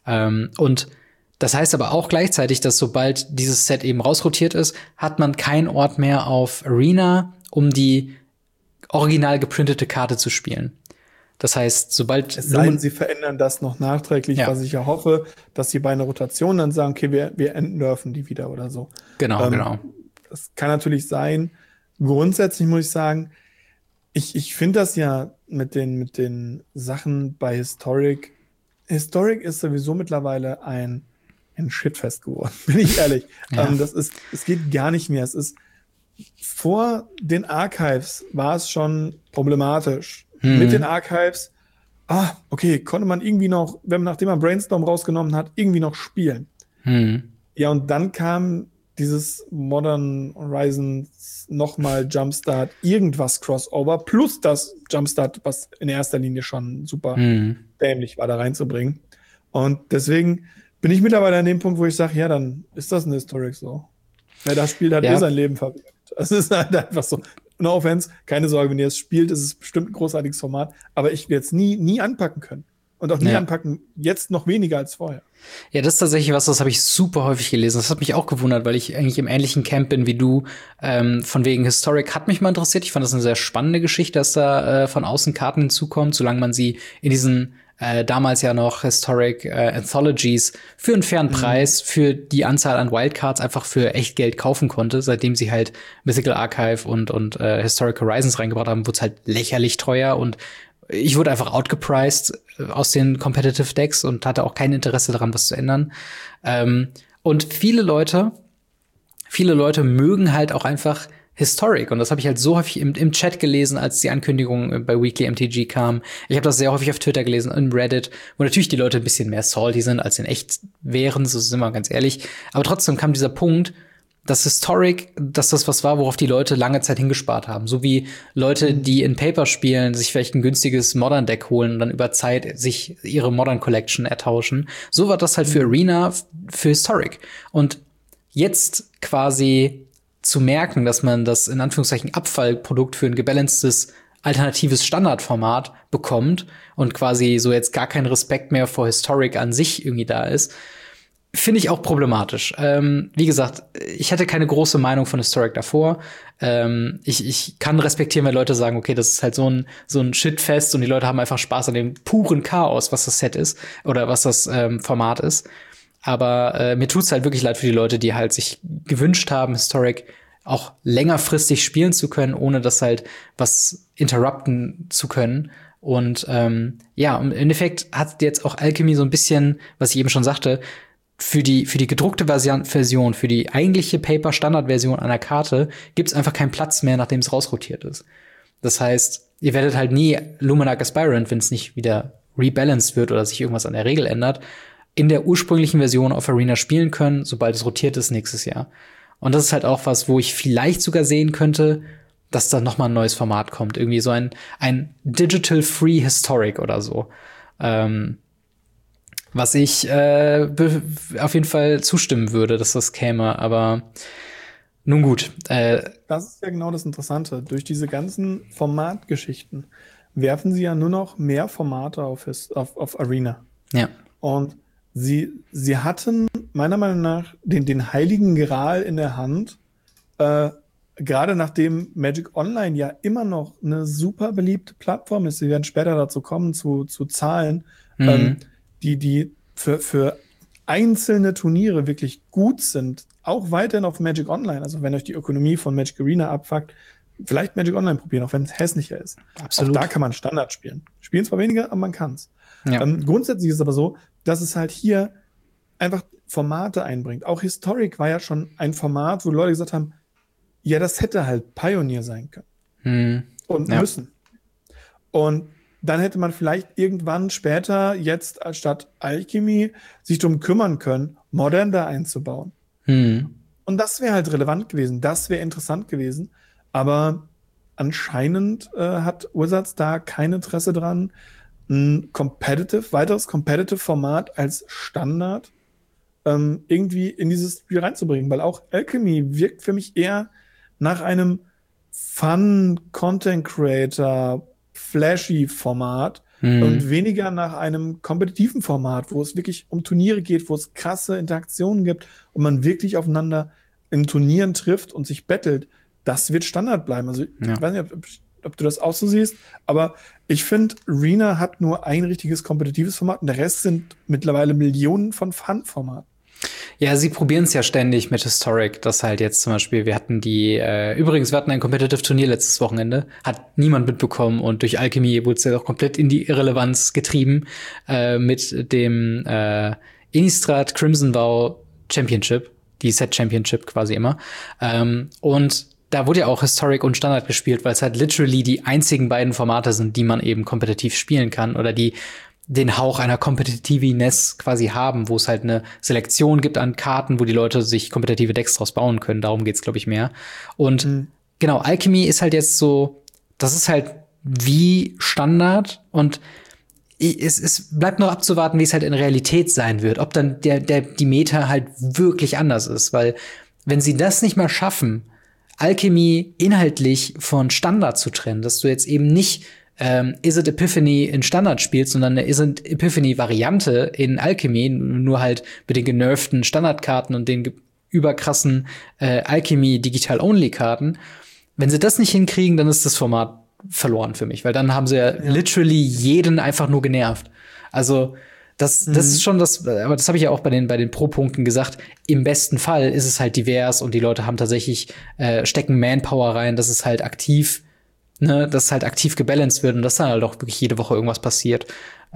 Und das heißt aber auch gleichzeitig, dass sobald dieses Set eben rausrotiert ist, hat man keinen Ort mehr auf Arena, um die original geprintete Karte zu spielen. Das heißt, sobald es sei denn, sie verändern das noch nachträglich, was ich ja hoffe, dass sie bei einer Rotation dann sagen, okay, wir entnerven die wieder oder so. Genau. Das kann natürlich sein. Grundsätzlich muss ich sagen, ich finde das ja mit den Sachen bei Historic. Historic ist sowieso mittlerweile ein Shitfest geworden, bin ich ehrlich. Ja. Es geht gar nicht mehr. Es ist vor den Archives war es schon problematisch. Mit den Archives, okay, konnte man irgendwie noch, nachdem man Brainstorm rausgenommen hat, irgendwie noch spielen. Ja, und dann kam dieses Modern Horizons nochmal Jumpstart, irgendwas Crossover, plus das Jumpstart, was in erster Linie schon super dämlich war, da reinzubringen. Und deswegen bin ich mittlerweile an dem Punkt, wo ich sage, ja, dann ist das ein Historic so. Wer das spielt, hat sein Leben verwirkt. Es ist halt einfach so. No offense, keine Sorge, wenn ihr es spielt, ist es bestimmt ein großartiges Format, aber ich werde es nie anpacken können. Und auch nie anpacken, jetzt noch weniger als vorher. Ja, das ist tatsächlich was, das habe ich super häufig gelesen. Das hat mich auch gewundert, weil ich eigentlich im ähnlichen Camp bin wie du. Von wegen Historic hat mich mal interessiert. Ich fand das eine sehr spannende Geschichte, dass da von außen Karten hinzukommen, solange man sie in diesen damals ja noch Historic Anthologies für einen fairen Preis, für die Anzahl an Wildcards einfach für echt Geld kaufen konnte. Seitdem sie halt Mythical Archive und Historic Horizons reingebracht haben, wurde es halt lächerlich teuer und ich wurde einfach outgepriced aus den Competitive Decks und hatte auch kein Interesse daran, was zu ändern. Und viele Leute mögen halt auch einfach Historic. Und das habe ich halt so häufig im Chat gelesen, als die Ankündigung bei Weekly MTG kam. Ich habe das sehr häufig auf Twitter gelesen, in Reddit, wo natürlich die Leute ein bisschen mehr salty sind, als in echt wären, so sind wir ganz ehrlich. Aber trotzdem kam dieser Punkt, dass Historic, dass das was war, worauf die Leute lange Zeit hingespart haben. So wie Leute, die in Paper spielen, sich vielleicht ein günstiges Modern-Deck holen und dann über Zeit sich ihre Modern-Collection ertauschen. So war das halt für Arena, für Historic. Und jetzt quasi zu merken, dass man das in Anführungszeichen Abfallprodukt für ein gebalancedes alternatives Standardformat bekommt und quasi so jetzt gar kein Respekt mehr vor Historic an sich irgendwie da ist, finde ich auch problematisch. Wie gesagt, ich hatte keine große Meinung von Historic davor. Ich kann respektieren, wenn Leute sagen, okay, das ist halt so ein Shitfest und die Leute haben einfach Spaß an dem puren Chaos, was das Set ist oder was das Format ist. Aber mir tut's halt wirklich leid für die Leute, die halt sich gewünscht haben, Historic auch längerfristig spielen zu können, ohne das halt was interrupten zu können. Und im Endeffekt hat jetzt auch Alchemy so ein bisschen, was ich eben schon sagte, für die gedruckte Version, für die eigentliche Paper-Standard-Version einer Karte gibt's einfach keinen Platz mehr, nachdem es rausrotiert ist. Das heißt, ihr werdet halt nie Luminarch Aspirant, wenn es nicht wieder rebalanced wird oder sich irgendwas an der Regel ändert, in der ursprünglichen Version auf Arena spielen können, sobald es rotiert ist nächstes Jahr. Und das ist halt auch was, wo ich vielleicht sogar sehen könnte, dass da noch mal ein neues Format kommt. Irgendwie so ein Digital Free Historic oder so. Was ich auf jeden Fall zustimmen würde, dass das käme. Aber nun gut. Das ist ja genau das Interessante. Durch diese ganzen Formatgeschichten werfen sie ja nur noch mehr Formate auf Arena. Ja. Und sie hatten meiner Meinung nach den heiligen Gral in der Hand, gerade nachdem Magic Online ja immer noch eine super beliebte Plattform ist. Sie werden später dazu kommen, zu Zahlen, die für einzelne Turniere wirklich gut sind, auch weiterhin auf Magic Online. Also wenn euch die Ökonomie von Magic Arena abfuckt, vielleicht Magic Online probieren, auch wenn es hässlicher ist. Absolut. Auch da kann man Standard spielen. Spielen zwar weniger, aber man kann's. Ja. Grundsätzlich ist es aber so, dass es halt hier einfach Formate einbringt. Auch Historic war ja schon ein Format, wo Leute gesagt haben, ja, das hätte halt Pioneer sein können. Und müssen. Und dann hätte man vielleicht irgendwann später, jetzt statt Alchemy, sich darum kümmern können, Modern da einzubauen. Und das wäre halt relevant gewesen, das wäre interessant gewesen. Aber anscheinend hat Wizards da kein Interesse dran, ein weiteres Competitive-Format als Standard irgendwie in dieses Spiel reinzubringen, weil auch Alchemy wirkt für mich eher nach einem Fun-Content-Creator, flashy Format und weniger nach einem kompetitiven Format, wo es wirklich um Turniere geht, wo es krasse Interaktionen gibt und man wirklich aufeinander in Turnieren trifft und sich battelt. Das wird Standard bleiben. Also ich weiß nicht, ob du das auch so siehst, aber ich finde, Arena hat nur ein richtiges kompetitives Format und der Rest sind mittlerweile Millionen von Fun-Formaten. Ja, sie probieren es ja ständig mit Historic, dass halt jetzt zum Beispiel, wir hatten ein Competitive-Turnier letztes Wochenende, hat niemand mitbekommen und durch Alchemy wurde es ja auch komplett in die Irrelevanz getrieben mit dem Innistrad Crimson Vow Championship, die Set Championship quasi immer. Und da wurde ja auch Historic und Standard gespielt, weil es halt literally die einzigen beiden Formate sind, die man eben kompetitiv spielen kann oder die den Hauch einer Competitiveness quasi haben, wo es halt eine Selektion gibt an Karten, wo die Leute sich kompetitive Decks draus bauen können. Darum geht's, glaube ich, mehr. Und genau, Alchemy ist halt jetzt so, das ist halt wie Standard und es bleibt noch abzuwarten, wie es halt in Realität sein wird, ob dann die Meta halt wirklich anders ist, weil wenn sie das nicht mal schaffen, Alchemy inhaltlich von Standard zu trennen, dass du jetzt eben nicht Izzet Epiphany in Standard spielst, sondern eine Izzet Epiphany-Variante in Alchemy, nur halt mit den genervten Standardkarten und den überkrassen Alchemy Digital-Only-Karten. Wenn sie das nicht hinkriegen, dann ist das Format verloren für mich, weil dann haben sie ja literally jeden einfach nur genervt. Also das ist schon das, aber das habe ich ja auch bei den Pro-Punkten gesagt. Im besten Fall ist es halt divers und die Leute haben tatsächlich stecken Manpower rein, dass es halt aktiv, dass halt aktiv gebalanced wird und dass dann halt auch wirklich jede Woche irgendwas passiert.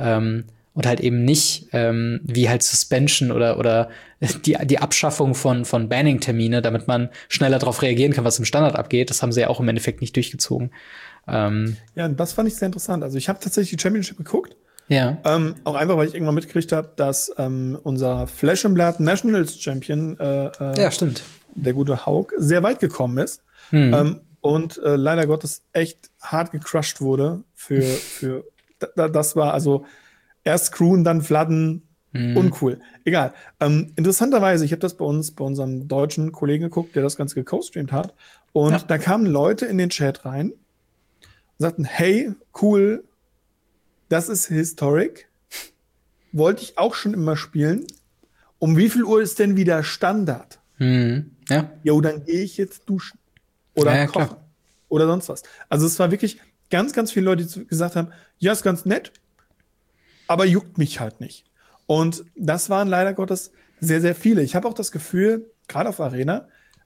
Und halt eben nicht wie halt Suspension oder die Abschaffung von Banning-Termine, damit man schneller darauf reagieren kann, was im Standard abgeht. Das haben sie ja auch im Endeffekt nicht durchgezogen. Ja, und das fand ich sehr interessant. Also ich habe tatsächlich die Championship geguckt. Ja. Auch einfach, weil ich irgendwann mitgekriegt habe, dass unser Flesh and Blood Nationals Champion, ja, stimmt, der gute Haug, sehr weit gekommen ist. Und leider Gottes echt hart gecrushed wurde für das war also erst Screwen, dann Fladden, uncool. Egal. Interessanterweise, ich habe das bei unserem deutschen Kollegen geguckt, der das Ganze gecostreamt hat. Und da kamen Leute in den Chat rein und sagten, hey, cool, das ist Historic. Wollte ich auch schon immer spielen. Um wie viel Uhr ist denn wieder Standard? Ja. Jo, dann gehe ich jetzt duschen. Oder kochen. Klar. Oder sonst was. Also es war wirklich ganz, ganz viele Leute, die gesagt haben, ja, ist ganz nett, aber juckt mich halt nicht. Und das waren leider Gottes sehr, sehr viele. Ich habe auch das Gefühl, gerade auf Arena,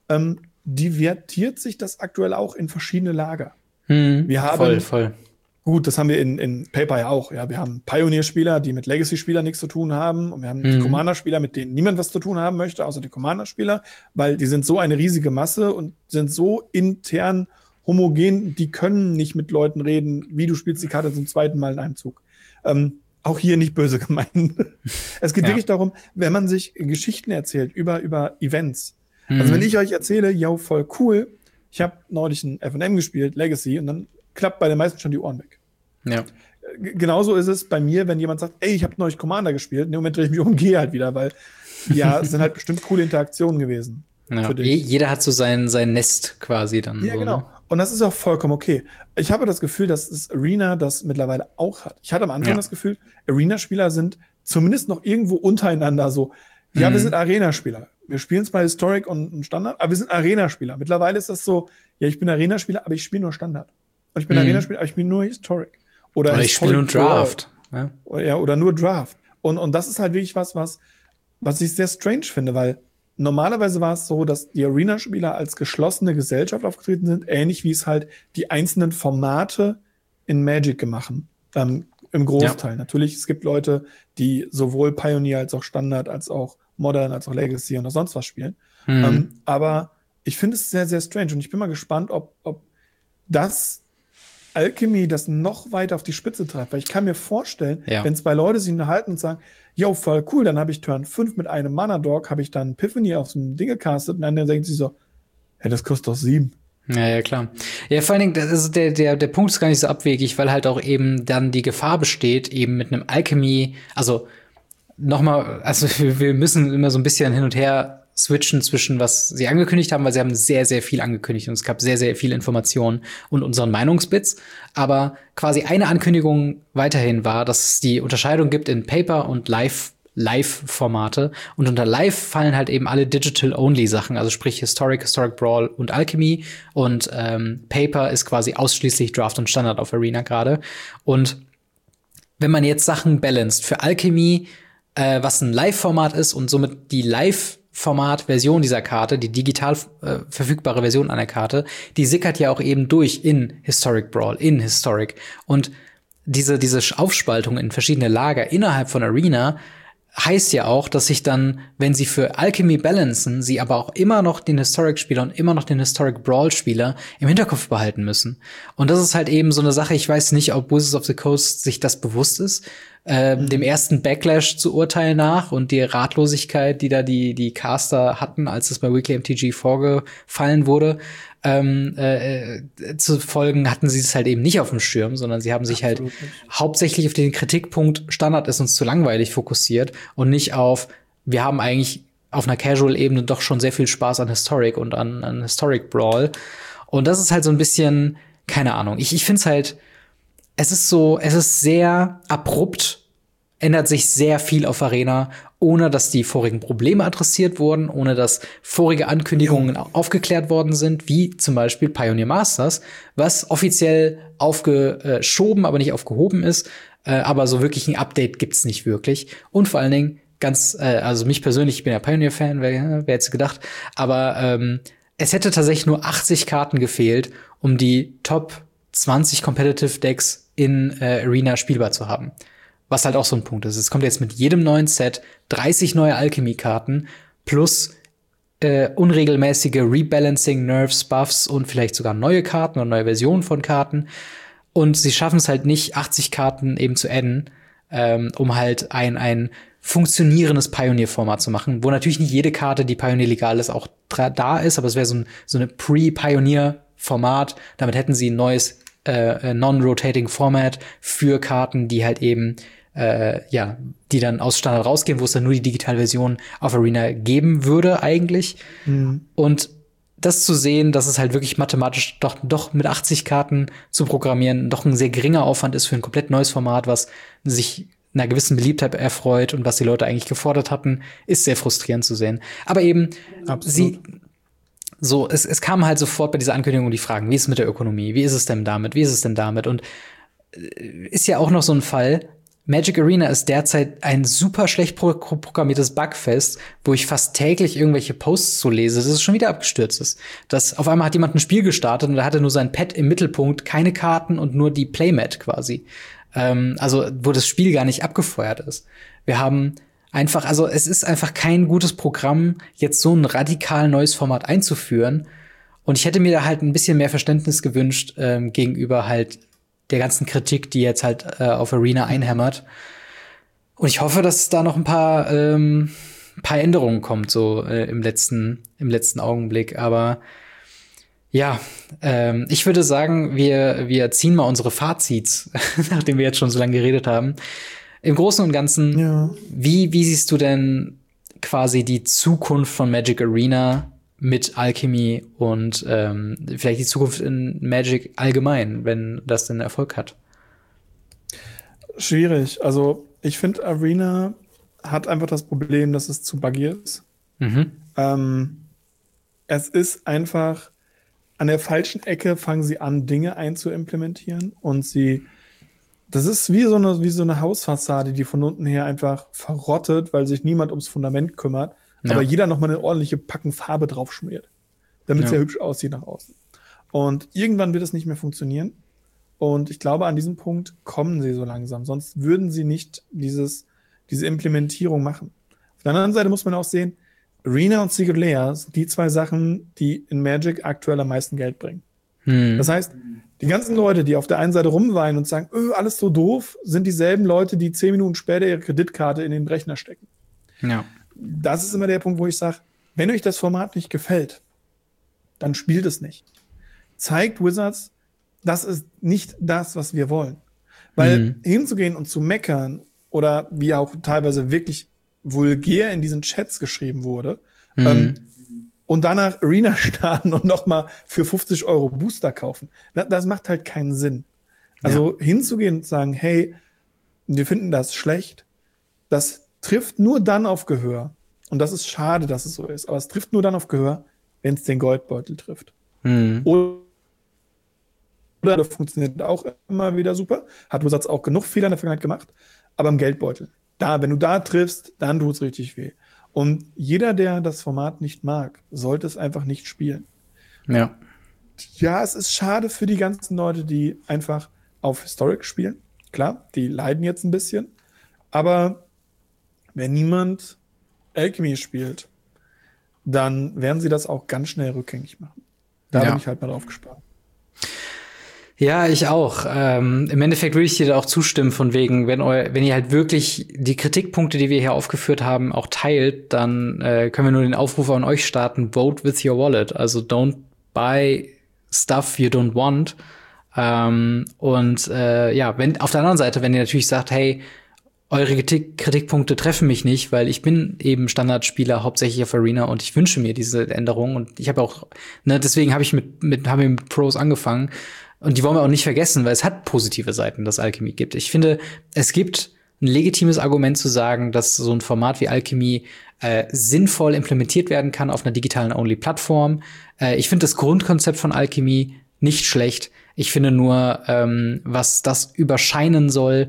divertiert sich das aktuell auch in verschiedene Lager. Wir haben voll. Gut, das haben wir in Paper ja auch. Ja, wir haben Pioneer-Spieler, die mit Legacy-Spielern nichts zu tun haben. Und wir haben die Commander-Spieler, mit denen niemand was zu tun haben möchte, außer die Commander-Spieler, weil die sind so eine riesige Masse und sind so intern homogen, die können nicht mit Leuten reden, wie du spielst die Karte zum zweiten Mal in einem Zug. Auch hier nicht böse gemeint. Es geht wirklich darum, wenn man sich Geschichten erzählt über Events. Also wenn ich euch erzähle, yo, voll cool, ich habe neulich ein F&M gespielt, Legacy, und dann klappt bei den meisten schon die Ohren weg. Ja. Genauso ist es bei mir, wenn jemand sagt, ey, ich habe neulich Commander gespielt, in dem Moment drehe ich mich um und gehe halt wieder, weil es sind halt bestimmt coole Interaktionen gewesen. Ja. Jeder hat so sein Nest quasi dann. Ja, so, genau. Ne? Und das ist auch vollkommen okay. Ich habe das Gefühl, dass das Arena das mittlerweile auch hat. Ich hatte am Anfang das Gefühl, Arena-Spieler sind zumindest noch irgendwo untereinander so, ja, wir sind Arena-Spieler. Wir spielen zwar Historic und Standard, aber wir sind Arena-Spieler. Mittlerweile ist das so, ja, ich bin Arena-Spieler, aber ich spiele nur Standard. Und ich bin Arena-Spieler, aber ich spiele nur Historic. Oder ich spiele nur Draft. Ja, oder nur Draft. Und das ist halt wirklich was ich sehr strange finde, weil normalerweise war es so, dass die Arena-Spieler als geschlossene Gesellschaft aufgetreten sind, ähnlich wie es halt die einzelnen Formate in Magic gemacht haben. Im Großteil. Ja. Natürlich, es gibt Leute, die sowohl Pioneer als auch Standard, als auch Modern, als auch Legacy und sonst was spielen. Aber ich finde es sehr, sehr strange. Und ich bin mal gespannt, ob das Alchemy das noch weiter auf die Spitze treibt. Weil ich kann mir vorstellen, wenn zwei Leute sich unterhalten und sagen, yo, voll cool, dann habe ich Turn 5 mit einem Mana-Dog, habe ich dann Epiphany auf so ein Ding gecastet und dann denkt sie so, hey, das kostet doch 7. Ja, ja, klar. Ja, vor allen Dingen, also der Punkt ist gar nicht so abwegig, weil halt auch eben dann die Gefahr besteht, eben mit einem Alchemy, also nochmal, also wir müssen immer so ein bisschen hin und her switchen zwischen, was sie angekündigt haben, weil sie haben sehr, sehr viel angekündigt und es gab sehr, sehr viele Informationen und unseren Meinungsbits. Aber quasi eine Ankündigung weiterhin war, dass es die Unterscheidung gibt in Paper und Live-Formate. Und unter Live fallen halt eben alle Digital-Only-Sachen, also sprich Historic Brawl und Alchemy. Und Paper ist quasi ausschließlich Draft und Standard auf Arena gerade. Und wenn man jetzt Sachen balanced für Alchemy, was ein Live-Format ist und somit die Live-Format-Version dieser Karte, die digital verfügbare Version einer Karte, die sickert ja auch eben durch in Historic Brawl, in Historic. Und diese Aufspaltung in verschiedene Lager innerhalb von Arena heißt ja auch, dass sich dann, wenn sie für Alchemy balancen, sie aber auch immer noch den Historic-Spieler und immer noch den Historic Brawl-Spieler im Hinterkopf behalten müssen. Und das ist halt eben so eine Sache, ich weiß nicht, ob Wizards of the Coast sich das bewusst ist, dem ersten Backlash zu urteilen nach und die Ratlosigkeit, die da die Caster hatten, als es bei Weekly MTG vorgefallen wurde, zu folgen, hatten sie es halt eben nicht auf dem Schirm, sondern sie haben sich halt hauptsächlich auf den Kritikpunkt Standard ist uns zu langweilig fokussiert und nicht auf, wir haben eigentlich auf einer Casual-Ebene doch schon sehr viel Spaß an Historic und an Historic Brawl. Und das ist halt so ein bisschen, keine Ahnung, ich finde es halt, es ist sehr abrupt, ändert sich sehr viel auf Arena, ohne dass die vorigen Probleme adressiert wurden, ohne dass vorige Ankündigungen aufgeklärt worden sind, wie zum Beispiel Pioneer Masters, was offiziell aufgeschoben, aber nicht aufgehoben ist. Aber so wirklich ein Update gibt's nicht wirklich. Und vor allen Dingen also mich persönlich, ich bin ja Pioneer-Fan, wer hätte es gedacht, aber es hätte tatsächlich nur 80 Karten gefehlt, um die Top 20 Competitive Decks in Arena spielbar zu haben. Was halt auch so ein Punkt ist. Es kommt jetzt mit jedem neuen Set 30 neue Alchemy-Karten plus unregelmäßige Rebalancing, Nerfs, Buffs und vielleicht sogar neue Karten oder neue Versionen von Karten. Und sie schaffen es halt nicht, 80 Karten eben zu adden, um halt ein funktionierendes Pioneer-Format zu machen, wo natürlich nicht jede Karte, die Pioneer legal ist, auch da ist, aber es wäre so eine Pre-Pioneer-Format. Damit hätten sie ein neues Non-Rotating Format für Karten, die halt eben die dann aus Standard rausgehen, wo es dann nur die digitale Version auf Arena geben würde eigentlich. Und das zu sehen, dass es halt wirklich mathematisch doch mit 80 Karten zu programmieren doch ein sehr geringer Aufwand ist für ein komplett neues Format, was sich einer gewissen Beliebtheit erfreut und was die Leute eigentlich gefordert hatten, ist sehr frustrierend zu sehen. Aber eben, es kam halt sofort bei dieser Ankündigung die Fragen, wie ist es mit der Ökonomie, wie ist es denn damit, und ist ja auch noch so ein Fall, Magic Arena ist derzeit ein super schlecht programmiertes Bugfest, wo ich fast täglich irgendwelche Posts zu lese, dass es schon wieder abgestürzt ist. Dass auf einmal hat jemand ein Spiel gestartet und da hatte nur sein Pad im Mittelpunkt, keine Karten und nur die Playmat quasi. Also wo das Spiel gar nicht abgefeuert ist. Wir haben einfach, also es ist einfach kein gutes Programm, jetzt so ein radikal neues Format einzuführen. Und ich hätte mir da halt ein bisschen mehr Verständnis gewünscht gegenüber halt der ganzen Kritik, die jetzt halt auf Arena einhämmert. Und ich hoffe, dass da noch ein paar Änderungen kommt, so im letzten Augenblick. Aber ja, ich würde sagen, wir ziehen mal unsere Fazits, nachdem wir jetzt schon so lange geredet haben. Im Großen und Ganzen, wie siehst du denn quasi die Zukunft von Magic Arena mit Alchemy und vielleicht die Zukunft in Magic allgemein, wenn das denn Erfolg hat? Schwierig. Also ich finde, Arena hat einfach das Problem, dass es zu buggy ist. Es ist einfach, an der falschen Ecke fangen sie an, Dinge einzuimplementieren und das ist wie so eine Hausfassade, die von unten her einfach verrottet, weil sich niemand ums Fundament kümmert. Aber jeder noch mal eine ordentliche Packen Farbe drauf schmiert, damit es ja hübsch aussieht nach außen. Und irgendwann wird es nicht mehr funktionieren. Und ich glaube, an diesem Punkt kommen sie so langsam. Sonst würden sie nicht diese Implementierung machen. Auf der anderen Seite muss man auch sehen, Arena und Secret Lair sind die zwei Sachen, die in Magic aktuell am meisten Geld bringen. Das heißt, die ganzen Leute, die auf der einen Seite rumweinen und sagen, alles so doof, sind dieselben Leute, die 10 Minuten später ihre Kreditkarte in den Rechner stecken. Ja. Das ist immer der Punkt, wo ich sage, wenn euch das Format nicht gefällt, dann spielt es nicht. zeigt Wizards, das ist nicht das, was wir wollen. Weil hinzugehen und zu meckern oder wie auch teilweise wirklich vulgär in diesen Chats geschrieben wurde, und danach Arena starten und nochmal für 50 € Booster kaufen, das macht halt keinen Sinn. Also hinzugehen und sagen, hey, wir finden das schlecht, das trifft nur dann auf Gehör. Und das ist schade, dass es so ist, aber es trifft nur dann auf Gehör, wenn es den Goldbeutel trifft. Oder das funktioniert auch immer wieder super. Hat Wizards auch genug Fehler in der Vergangenheit gemacht. Aber im Geldbeutel. Wenn du da triffst, dann tut es richtig weh. Und jeder, der das Format nicht mag, sollte es einfach nicht spielen. Ja. Ja, es ist schade für die ganzen Leute, die einfach auf Historic spielen. Klar, die leiden jetzt ein bisschen. Aber wenn niemand Alchemy spielt, dann werden sie das auch ganz schnell rückgängig machen. Da bin ich halt mal drauf gespannt. Ja, ich auch. Im Endeffekt würde ich dir da auch zustimmen, von wegen, wenn ihr halt wirklich die Kritikpunkte, die wir hier aufgeführt haben, auch teilt, dann können wir nur den Aufruf an euch starten: Vote with your wallet. Also don't buy stuff you don't want. Wenn auf der anderen Seite, wenn ihr natürlich sagt, hey, eure Kritikpunkte treffen mich nicht, weil ich bin eben Standardspieler hauptsächlich auf Arena und ich wünsche mir diese Änderungen und ich habe auch, deswegen habe ich mit Pros angefangen und die wollen wir auch nicht vergessen, weil es hat positive Seiten, das Alchemy gibt. Ich finde, es gibt ein legitimes Argument zu sagen, dass so ein Format wie Alchemy sinnvoll implementiert werden kann auf einer digitalen Only-Plattform. Ich finde das Grundkonzept von Alchemy nicht schlecht. Ich finde nur, was das überscheinen soll,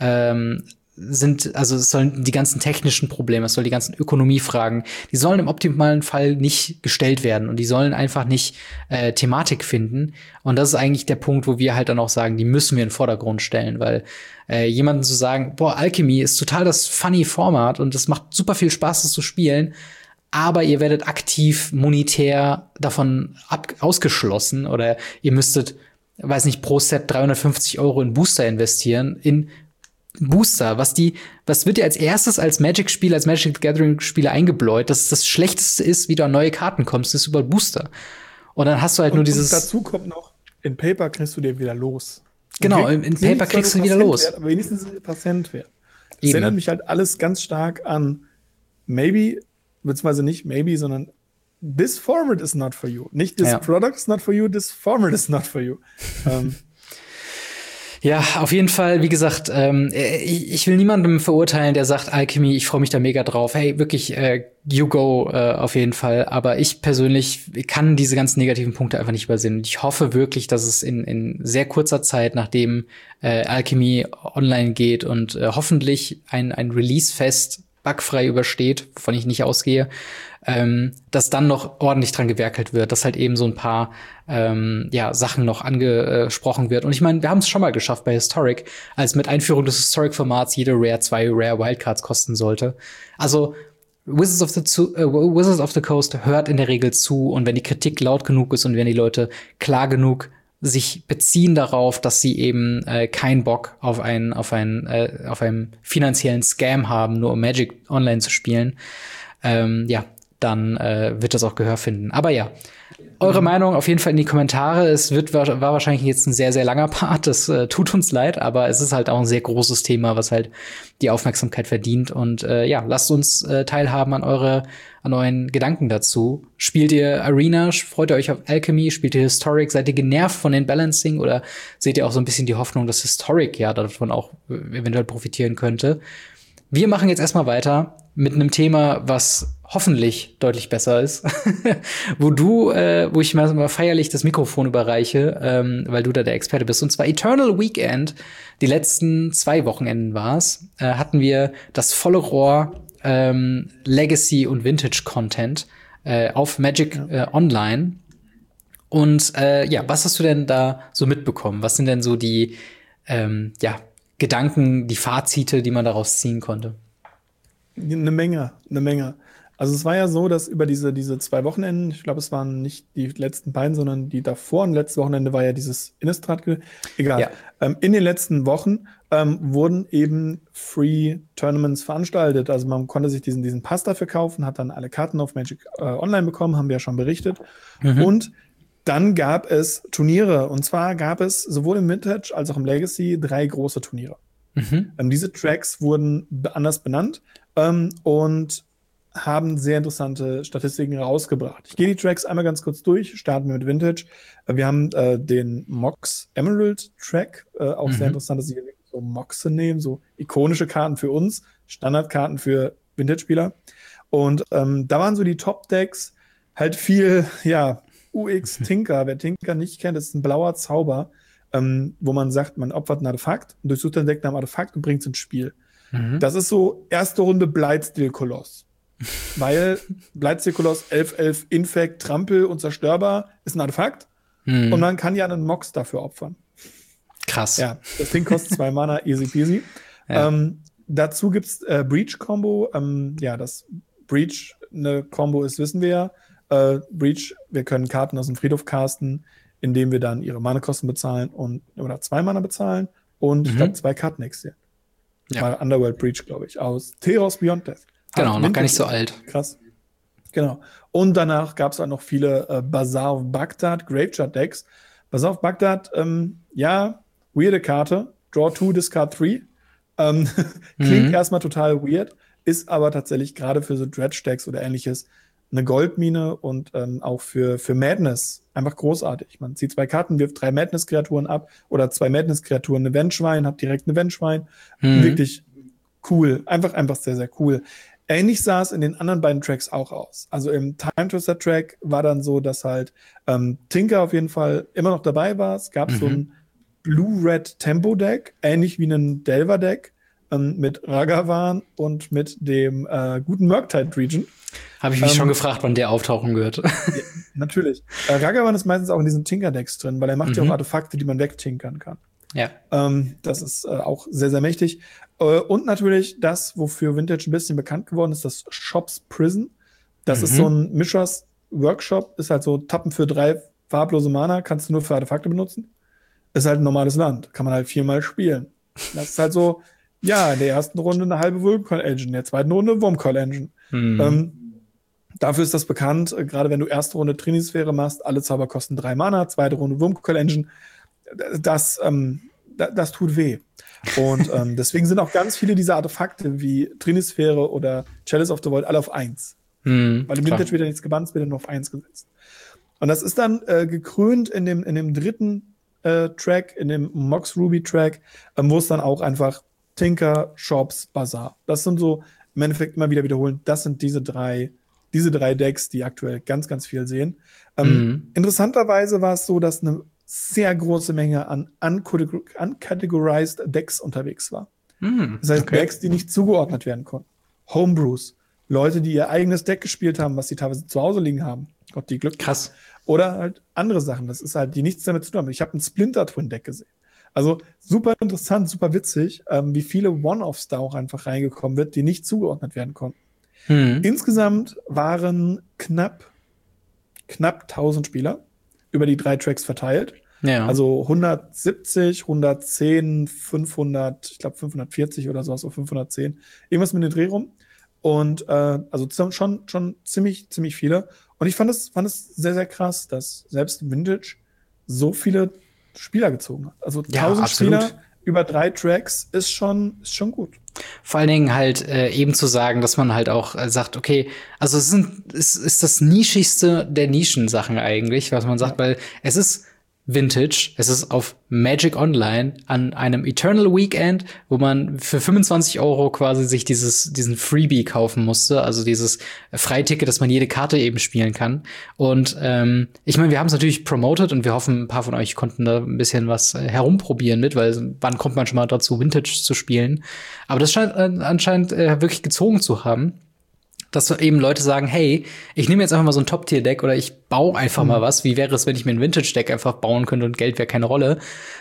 es sollen die ganzen technischen Probleme, es soll die ganzen Ökonomiefragen, die sollen im optimalen Fall nicht gestellt werden und die sollen einfach nicht Thematik finden. Und das ist eigentlich der Punkt, wo wir halt dann auch sagen, die müssen wir in den Vordergrund stellen, weil jemanden zu sagen, boah, Alchemy ist total das funny Format und es macht super viel Spaß, das zu spielen, aber ihr werdet aktiv monetär davon ausgeschlossen oder ihr müsstet, weiß nicht, pro Set 350 € in Booster investieren, in Booster, was wird dir als erstes als Magic-Spieler, als Magic the Gathering-Spieler eingebläut, dass es das Schlechteste ist, wie du an neue Karten kommst, ist über Booster. Und dann hast du halt nur dieses. Und dazu kommt noch, in Paper kriegst du dir wieder los. Genau, in Paper kriegst du wieder los. Aber wenigstens Prozentwert. Das erinnert mich halt alles ganz stark an maybe, beziehungsweise nicht maybe, sondern this format is not for you. Nicht this product is not for you, this format is not for you. Ja, auf jeden Fall, wie gesagt, ich will niemandem verurteilen, der sagt, Alchemy, ich freue mich da mega drauf. Hey, wirklich, you go auf jeden Fall. Aber ich persönlich kann diese ganzen negativen Punkte einfach nicht übersehen. Und ich hoffe wirklich, dass es in sehr kurzer Zeit, nachdem Alchemy online geht und hoffentlich ein Release-Fest bugfrei übersteht, wovon ich nicht ausgehe, dass dann noch ordentlich dran gewerkelt wird, dass halt eben so ein paar Sachen noch angesprochen wird. Und ich meine, wir haben es schon mal geschafft bei Historic, als mit Einführung des Historic-Formats jede Rare 2 Rare Wildcards kosten sollte. Also Wizards of the Coast hört in der Regel zu, und wenn die Kritik laut genug ist und wenn die Leute klar genug sich beziehen darauf, dass sie eben keinen Bock auf einen finanziellen Scam haben, nur um Magic online zu spielen, dann wird das auch Gehör finden. Aber ja, eure Meinung auf jeden Fall in die Kommentare. Es war wahrscheinlich jetzt ein sehr, sehr langer Part. Das tut uns leid, aber es ist halt auch ein sehr großes Thema, was halt die Aufmerksamkeit verdient. Und lasst uns teilhaben an euren Gedanken dazu. Spielt ihr Arena? Freut ihr euch auf Alchemy? Spielt ihr Historic? Seid ihr genervt von den Balancing? Oder seht ihr auch so ein bisschen die Hoffnung, dass Historic ja davon auch eventuell profitieren könnte? Wir machen jetzt erstmal weiter mit einem Thema, was hoffentlich deutlich besser ist, wo ich mal feierlich das Mikrofon überreiche, weil du da der Experte bist. Und zwar Eternal Weekend. Die letzten 2 Wochenenden war's, hatten wir das volle Rohr Legacy und Vintage Content auf Magic Online. Und was hast du denn da so mitbekommen? Was sind denn so die Gedanken, die Fazite, die man daraus ziehen konnte? Eine Menge. Also es war ja so, dass über diese 2 Wochenenden, ich glaube, es waren nicht die letzten beiden, sondern die davor, und letztes Wochenende war ja dieses Innistrad, egal. Ja. In den letzten Wochen wurden eben Free-Tournaments veranstaltet. Also man konnte sich diesen Pass dafür kaufen, hat dann alle Karten auf Magic Online bekommen, haben wir ja schon berichtet. Und Dann gab es Turniere. Und zwar gab es sowohl im Vintage als auch im Legacy 3 große Turniere. Diese Tracks wurden anders benannt und haben sehr interessante Statistiken rausgebracht. Ich gehe die Tracks einmal ganz kurz durch. Starten wir mit Vintage. Wir haben den Mox Emerald Track. Auch sehr interessant, dass sie hier so Moxe nehmen, so ikonische Karten für uns, Standardkarten für Vintage-Spieler. Und da waren so die Top-Decks halt viel, ja, UX Tinker. Wer Tinker nicht kennt, ist ein blauer Zauber, wo man sagt, man opfert ein Artefakt und durchsucht ein Deck nach einem Artefakt und bringt es ins Spiel. Das ist so erste Runde Blightsteel-Koloss. Weil Blightsteel-Koloss 11/11 Infect, Trampel und zerstörbar ist ein Artefakt. Und man kann ja einen Mox dafür opfern. Krass. Ja, das Ding kostet 2 Mana, easy peasy. Ja. Dazu gibt's Breach-Combo. Ja, dass Breach eine Combo ist, wissen wir ja. Breach, wir können Karten aus dem Friedhof casten, indem wir dann ihre Mana-Kosten bezahlen oder 2 Mana bezahlen und ich glaube 2 Karten extra. Ja. War Underworld Breach, glaube ich, aus Theros Beyond Death. Genau, noch gar nicht so alt. Krass. Genau. Und danach gab es auch noch viele Bazaar of Baghdad Graveyard Decks. Bazaar of Baghdad, ja, weirde Karte. Draw 2, Discard 3. Klingt erstmal total weird, ist aber tatsächlich gerade für so Dredge-Decks oder ähnliches eine Goldmine und auch für Madness einfach großartig. Man zieht 2 Karten, wirft 3 Madness-Kreaturen ab oder 2 Madness-Kreaturen, eine Vengevine, hat direkt eine Vengevine. Wirklich cool. Einfach sehr, sehr cool. Ähnlich sah es in den anderen beiden Tracks auch aus. Also im Time Twister Track war dann so, dass halt Tinker auf jeden Fall immer noch dabei war. Es gab so ein Blue-Red Tempo Deck, ähnlich wie ein Delver Deck mit Ragavan und mit dem guten Murktide Regent. Habe ich mich schon gefragt, wann der auftauchen wird. Ja, natürlich. Ragavan ist meistens auch in diesen Tinker-Decks drin, weil er macht ja auch Artefakte, die man wegtinkern kann. Ja. Das ist auch sehr, sehr mächtig. Und natürlich das, wofür Vintage ein bisschen bekannt geworden ist, das Shops Prison. Das ist so ein Mischers Workshop, ist halt so Tappen für 3 farblose Mana, kannst du nur für Artefakte benutzen. Ist halt ein normales Land, kann man halt 4-mal spielen. Das ist halt so, ja, in der ersten Runde eine halbe Wurmcoil Engine, in der zweiten Runde Wurmcoil Engine. Dafür ist das bekannt, gerade wenn du erste Runde Trinisphäre machst, alle Zauber kosten 3 Mana, zweite Runde Wurmcoil Engine. Das tut weh. Und deswegen sind auch ganz viele dieser Artefakte wie Trinisphäre oder Chalice of the Void alle auf 1. Weil im Vintage wird ja nichts gebannt, es wird nur auf 1 gesetzt. Und das ist dann gekrönt in dem dritten Track, in dem Mox Ruby Track, wo es dann auch einfach Tinker, Shops, Bazaar. Das sind so im Endeffekt immer wieder wiederholen. Das sind diese drei Decks, die aktuell ganz, ganz viel sehen. Interessanterweise war es so, dass eine sehr große Menge an uncategorized Decks unterwegs war. Das heißt, Decks, die nicht zugeordnet werden konnten. Homebrews. Leute, die ihr eigenes Deck gespielt haben, was sie teilweise zu Hause liegen haben. Gott, die Glück. Krass. Oder halt andere Sachen. Das ist halt, die nichts damit zu tun haben. Ich habe ein Splinter-Twin-Deck gesehen. Also super interessant, super witzig, wie viele One-Offs da auch einfach reingekommen wird, die nicht zugeordnet werden konnten. Insgesamt waren knapp 1000 Spieler über die 3 Tracks verteilt. Ja. Also 170, 110, 500, ich glaube 540 oder sowas, auf 510. Irgendwas mit dem Dreh rum. Und also schon ziemlich viele. Und ich fand es sehr, sehr krass, dass selbst Vintage so viele Spieler gezogen hat. Also 1000 Spieler über 3 Tracks ist schon gut. Vor allen Dingen halt eben zu sagen, dass man halt auch sagt, okay, also es ist das nischigste der Nischensachen eigentlich, was man sagt, weil es ist Vintage, es ist auf Magic Online an einem Eternal Weekend, wo man für 25 € quasi sich diesen Freebie kaufen musste, also dieses Freiticket, dass man jede Karte eben spielen kann. Und ich meine, wir haben es natürlich promoted und wir hoffen, ein paar von euch konnten da ein bisschen was herumprobieren mit, weil wann kommt man schon mal dazu, Vintage zu spielen? Aber das scheint anscheinend wirklich gezogen zu haben. Dass so eben Leute sagen, hey, ich nehme jetzt einfach mal so ein Top-Tier-Deck oder ich baue einfach mal was. Wie wäre es, wenn ich mir ein Vintage-Deck einfach bauen könnte und Geld wäre keine Rolle,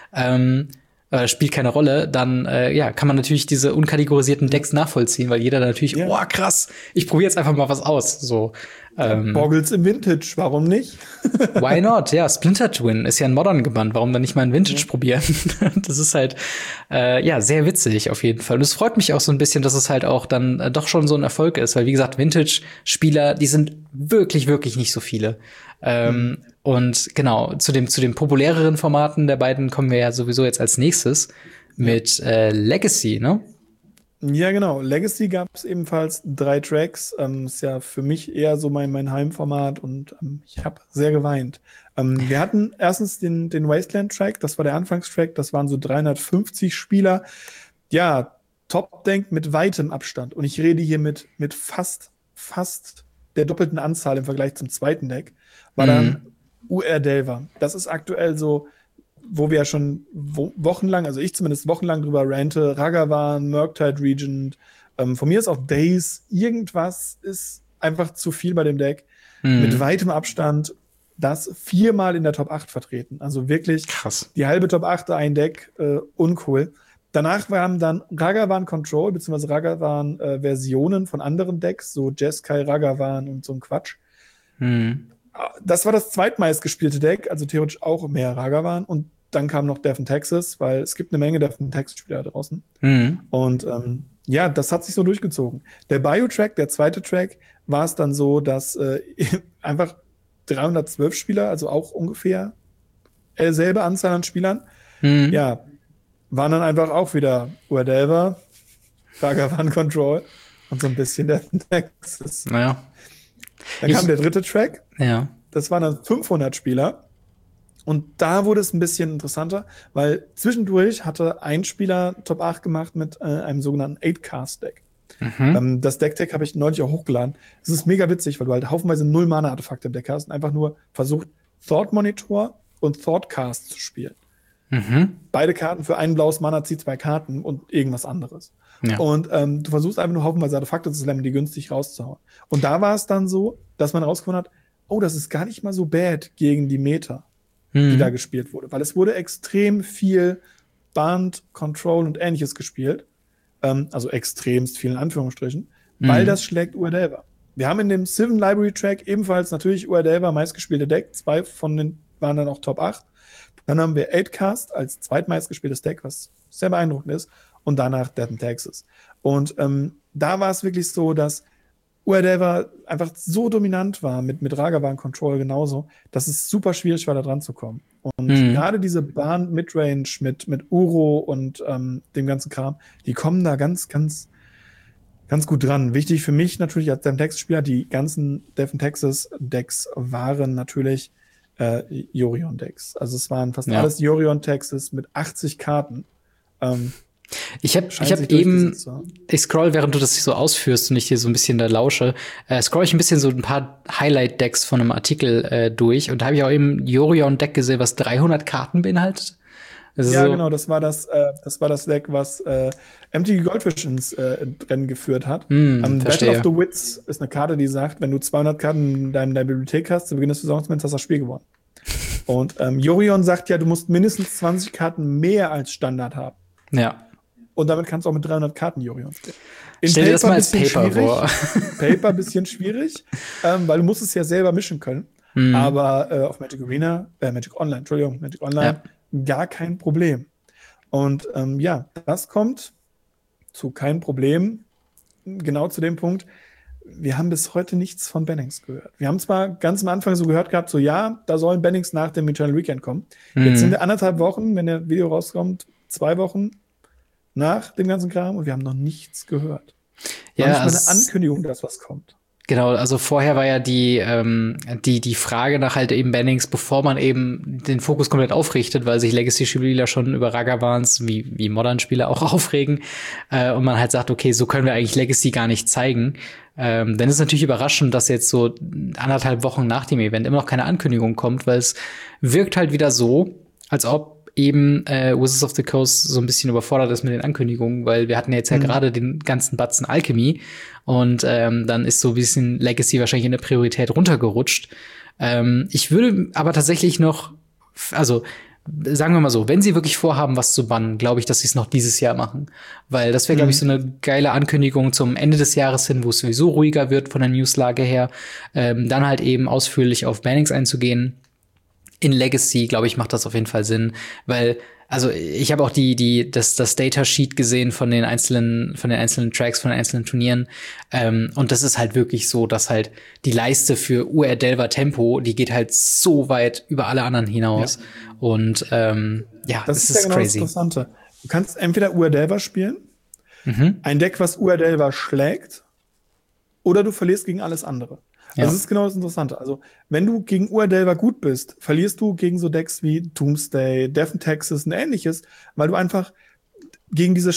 spielt keine Rolle, dann kann man natürlich diese unkategorisierten Decks nachvollziehen, weil jeder natürlich, boah, krass, ich probiere jetzt einfach mal was aus. So, Boggles im Vintage, warum nicht? Why not? Ja, Splinter Twin ist ja ein Modern gebannt, warum dann nicht mal ein Vintage probieren? Das ist halt, sehr witzig auf jeden Fall. Und es freut mich auch so ein bisschen, dass es halt auch dann doch schon so ein Erfolg ist, weil wie gesagt, Vintage-Spieler, die sind wirklich, wirklich nicht so viele. Und genau, zu den populäreren Formaten der beiden kommen wir ja sowieso jetzt als nächstes mit Legacy, ne? Ja, genau. Legacy gab es ebenfalls 3 Tracks. Ist ja für mich eher so mein Heimformat und ich habe sehr geweint. Wir hatten erstens den Wasteland-Track, das war der Anfangstrack, das waren so 350 Spieler. Ja, Top-Deck mit weitem Abstand. Und ich rede hier mit fast der doppelten Anzahl im Vergleich zum zweiten Deck, war dann UR Delver. Das ist aktuell so, wo wir ja schon wochenlang, also ich zumindest wochenlang drüber rante, Ragavan, Murktide Regent, von mir ist auch Days, irgendwas ist einfach zu viel bei dem Deck. Mit weitem Abstand das 4-mal in der Top 8 vertreten. Also wirklich krass. Die halbe Top 8 ein Deck, uncool. Danach waren dann Ragavan Control, beziehungsweise Ragavan Versionen von anderen Decks, so Jeskai, Ragavan und so ein Quatsch. Das war das zweitmeist gespielte Deck, also theoretisch auch mehr Ragavan. Und dann kam noch Death in Texas, weil es gibt eine Menge Death in Texas-Spieler da draußen. Und ja, das hat sich so durchgezogen. Der Bio-Track, der zweite Track, war es dann so, dass einfach 312 Spieler, also auch ungefähr selbe Anzahl an Spielern, ja, waren dann einfach auch wieder Urdelver, Ragavan Control und so ein bisschen Death in Texas. Naja. Dann kam der dritte Track. Ja. Das waren dann 500 Spieler. Und da wurde es ein bisschen interessanter, weil zwischendurch hatte ein Spieler Top 8 gemacht mit einem sogenannten 8-Cast-Deck. Das Deck habe ich neulich auch hochgeladen. Es ist mega witzig, weil du halt haufenweise 0 Mana-Artefakte im Deck hast und einfach nur versucht, Thought Monitor und Thought Cast zu spielen. Beide Karten für ein blaues Mana zieht 2 Karten und irgendwas anderes. Ja. Und du versuchst einfach nur haufenweise Artefakte zu slammen, die günstig rauszuhauen. Und da war es dann so, dass man rausgefunden hat, oh, das ist gar nicht mal so bad gegen die Meta, die da gespielt wurde. Weil es wurde extrem viel Band, Control und Ähnliches gespielt. Also extremst viel in Anführungsstrichen. Weil das schlägt Urdelver. Wir haben in dem Sylvan Library Track ebenfalls natürlich Urdelver meistgespielte Deck. 2 von den waren dann auch Top 8. Dann haben wir 8-Cast als zweitmeistgespieltes Deck, was sehr beeindruckend ist. Und danach Death in Texas. Und da war es wirklich so, dass Urdelver einfach so dominant war, mit Ragavan Control genauso, dass es super schwierig war, da dran zu kommen. Und gerade diese Bahn Midrange mit Uro und dem ganzen Kram, die kommen da ganz gut dran. Wichtig für mich natürlich als Death in Texas-Spieler, die ganzen Death in Texas-Decks waren natürlich Yorion-Decks. Also es waren fast alles Yorion-Texas mit 80 Karten. Ich hab eben, ich scroll, während du das so ausführst und ich hier so ein bisschen da lausche, scroll ich ein bisschen so ein paar Highlight-Decks von einem Artikel durch und da habe ich auch eben ein Yorion-Deck gesehen, was 300 Karten beinhaltet. Also ja, genau, das war das Deck, was MTG Goldfish ins Rennen geführt hat. Battle of the Wits ist eine Karte, die sagt, wenn du 200 Karten in deiner Bibliothek hast, zu Beginn des Saisonmoments hast du das Spiel gewonnen. Und Yorion sagt ja, du musst mindestens 20 Karten mehr als Standard haben. Ja. Und damit kannst du auch mit 300 Karten Yorion spielen. Stell dir das mal als Paper vor. Paper ein bisschen schwierig, weil du musst es ja selber mischen können. Aber auf Magic Online, gar kein Problem. Und ja, das kommt zu kein Problem, genau zu dem Punkt, wir haben bis heute nichts von Bannings gehört. Wir haben zwar ganz am Anfang so gehört gehabt, so ja, da sollen Bannings nach dem Eternal Weekend kommen. Jetzt sind wir 1,5 Wochen, wenn der Video rauskommt, 2 Wochen nach dem ganzen Kram und wir haben noch nichts gehört. Ja, nicht mal eine Ankündigung, dass was kommt. Genau, also vorher war ja die Frage nach halt eben Bannings, bevor man eben den Fokus komplett aufrichtet, weil sich Legacy-Spieler schon über Ragavans wie Modern-Spieler auch aufregen und man halt sagt, okay, so können wir eigentlich Legacy gar nicht zeigen. Dann ist es natürlich überraschend, dass jetzt so 1,5 Wochen nach dem Event immer noch keine Ankündigung kommt, weil es wirkt halt wieder so, als ob eben Wizards of the Coast so ein bisschen überfordert ist mit den Ankündigungen, weil wir hatten ja jetzt ja gerade den ganzen Batzen Alchemy und dann ist so ein bisschen Legacy wahrscheinlich in der Priorität runtergerutscht. Ich würde aber tatsächlich noch, also sagen wir mal so, wenn sie wirklich vorhaben, was zu bannen, glaube ich, dass sie es noch dieses Jahr machen. Weil das wäre, glaube ich, so eine geile Ankündigung zum Ende des Jahres hin, wo es sowieso ruhiger wird von der Newslage her. Dann halt eben ausführlich auf Bannings einzugehen. In Legacy, glaube ich, macht das auf jeden Fall Sinn, weil also ich habe auch das Datasheet gesehen von den einzelnen Tracks, von den einzelnen Turnieren. Und das ist halt wirklich so, dass halt die Leiste für UR Delver Tempo, die geht halt so weit über alle anderen hinaus. Ja. Und das ist ja genau crazy. Das Interessante. Du kannst entweder UR Delver spielen, ein Deck, was UR Delver schlägt, oder du verlierst gegen alles andere. Ja. Das ist genau das Interessante. Also, wenn du gegen UR Delver gut bist, verlierst du gegen so Decks wie Doomsday, Death and Taxes und ähnliches, weil du einfach gegen diese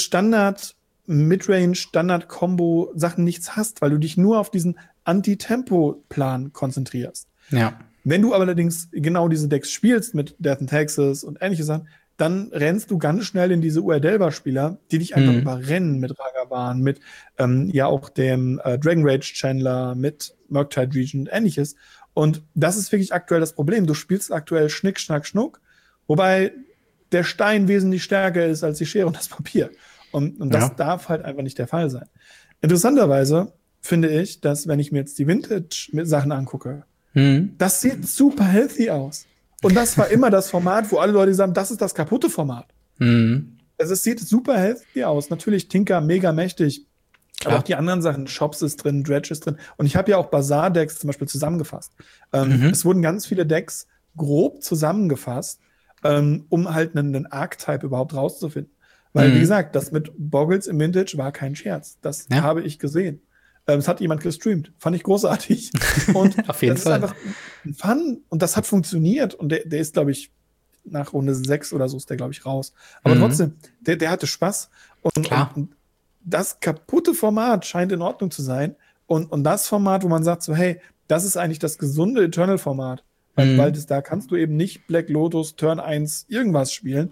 Standard-Midrange-Standard-Combo-Sachen nichts hast, weil du dich nur auf diesen Anti-Tempo-Plan konzentrierst. Ja. Wenn du allerdings genau diese Decks spielst mit Death and Taxes und ähnliche Sachen, dann rennst du ganz schnell in diese UR Delver-Spieler, die dich einfach überrennen mit Ragavan, mit auch dem Dragon Rage Chandler, mit Murktide Regent und ähnliches. Und das ist wirklich aktuell das Problem. Du spielst aktuell Schnick, Schnack, Schnuck, wobei der Stein wesentlich stärker ist als die Schere und das Papier. Und das darf halt einfach nicht der Fall sein. Interessanterweise finde ich, dass, wenn ich mir jetzt die Vintage-Sachen angucke, das sieht super healthy aus. Und das war immer das Format, wo alle Leute sagen, das ist das kaputte Format. Also es sieht super healthy aus. Natürlich Tinker mega mächtig. Klar. Aber auch die anderen Sachen, Shops ist drin, Dredge ist drin. Und ich habe ja auch Bazaar-Decks zum Beispiel zusammengefasst. Es wurden ganz viele Decks grob zusammengefasst, um halt einen Archetype überhaupt rauszufinden. Weil, wie gesagt, das mit Boggles im Vintage war kein Scherz. Das habe ich gesehen. Es hat jemand gestreamt. Fand ich großartig. Und auf jeden Fall. Das ist einfach ein Fun. Und das hat funktioniert. Und der ist, glaube ich, nach Runde 6 oder so ist der, glaube ich, raus. Aber trotzdem, der hatte Spaß. Und das kaputte Format scheint in Ordnung zu sein. Und das Format, wo man sagt so, hey, das ist eigentlich das gesunde Eternal-Format. Weil da kannst du eben nicht Black Lotus, Turn 1, irgendwas spielen.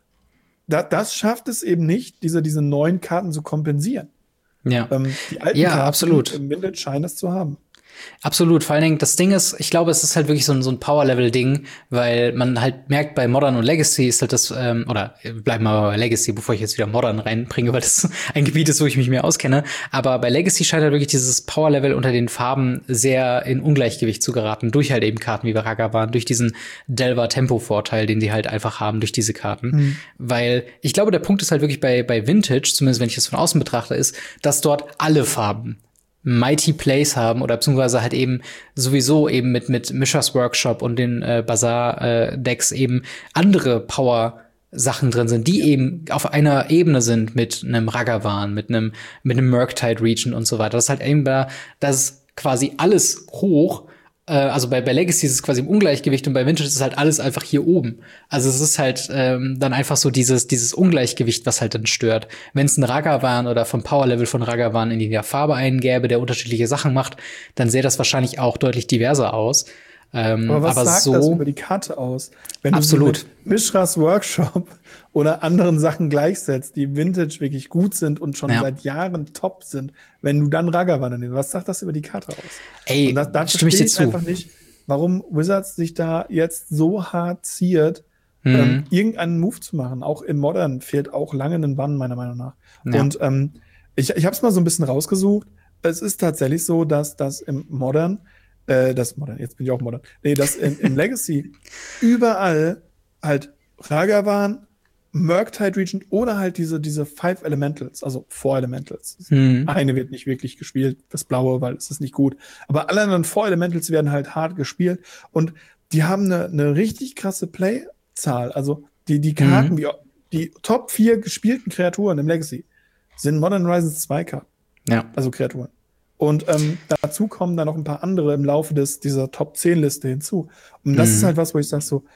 Das schafft es eben nicht, diese neuen Karten zu kompensieren. Ja, die alten Karten absolut. Im Vintage scheinen es zu haben. Absolut, vor allen Dingen, das Ding ist, ich glaube, es ist halt wirklich so ein Power-Level-Ding, weil man halt merkt, bei Modern und Legacy ist halt das, oder bleiben wir bei Legacy, bevor ich jetzt wieder Modern reinbringe, weil das ein Gebiet ist, wo ich mich mehr auskenne, aber bei Legacy scheint halt wirklich dieses Power-Level unter den Farben sehr in Ungleichgewicht zu geraten, durch halt eben Karten wie Ragavan, durch diesen Delver-Tempo-Vorteil, den die halt einfach haben durch diese Karten, weil ich glaube, der Punkt ist halt wirklich bei Vintage, zumindest wenn ich das von außen betrachte, ist, dass dort alle Farben Mighty Plays haben oder beziehungsweise halt eben sowieso eben mit Mishra's Workshop und den Bazaar-Decks eben andere Power-Sachen drin sind, die eben auf einer Ebene sind mit einem Ragavan, mit einem Murktide Regent und so weiter. Das ist halt eben das ist quasi alles hoch. Also bei Legacy ist es quasi im Ungleichgewicht und bei Vintage ist es halt alles einfach hier oben. Also es ist halt dann einfach so dieses Ungleichgewicht, was halt dann stört. Wenn es ein Ragavan oder vom Power-Level von Ragavan in die Farbe eingäbe, der unterschiedliche Sachen macht, dann sähe das wahrscheinlich auch deutlich diverser aus. Aber was sagt das über die Karte aus? Wenn du mit Mishra's Workshop oder anderen Sachen gleichsetzt, die Vintage wirklich gut sind und schon seit Jahren top sind, wenn du dann Ragavan nimmst, was sagt das über die Karte aus? Ey, da verstehe ich einfach nicht, warum Wizards sich da jetzt so hart ziert, irgendeinen Move zu machen. Auch in Modern fehlt auch lange ein Bann, meiner Meinung nach. Ja. Und ich habe es mal so ein bisschen rausgesucht. Es ist tatsächlich so, dass das im Modern, jetzt bin ich auch Modern. Nee, dass im Legacy überall halt Ragavan, Murktide Regent oder halt diese 5 Elementals, also 4 Elementals. Eine wird nicht wirklich gespielt, das Blaue, weil es ist nicht gut. Aber alle anderen 4 Elementals werden halt hart gespielt und die haben eine richtig krasse Playzahl. Also die Karten, die Top 4 gespielten Kreaturen im Legacy sind Modern Horizons 2 Karten. Ja. Also Kreaturen. Und dazu kommen dann noch ein paar andere im Laufe dieser Top-10-Liste hinzu. Und das ist halt was, wo ich sage so,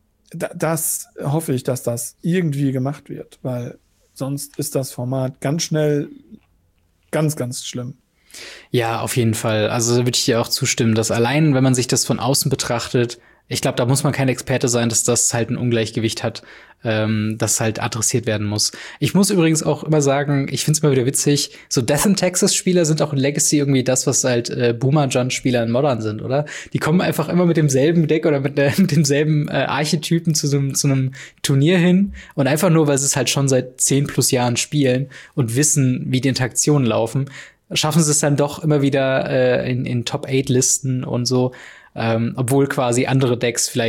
das hoffe ich, dass das irgendwie gemacht wird, weil sonst ist das Format ganz schnell ganz, ganz schlimm. Ja, auf jeden Fall. Also da würde ich dir auch zustimmen, dass allein, wenn man sich das von außen betrachtet, ich glaube, da muss man kein Experte sein, dass das halt ein Ungleichgewicht hat, das halt adressiert werden muss. Ich muss übrigens auch immer sagen, ich find's immer wieder witzig, so Death and Taxes-Spieler sind auch in Legacy irgendwie das, was halt Boomer-Jun-Spieler in Modern sind, oder? Die kommen einfach immer mit demselben Deck oder mit demselben Archetypen zu einem Turnier hin und einfach nur, weil sie es halt schon seit 10 plus Jahren spielen und wissen, wie die Interaktionen laufen, schaffen sie es dann doch immer wieder in Top-8-Listen und so, obwohl quasi andere Decks vielleicht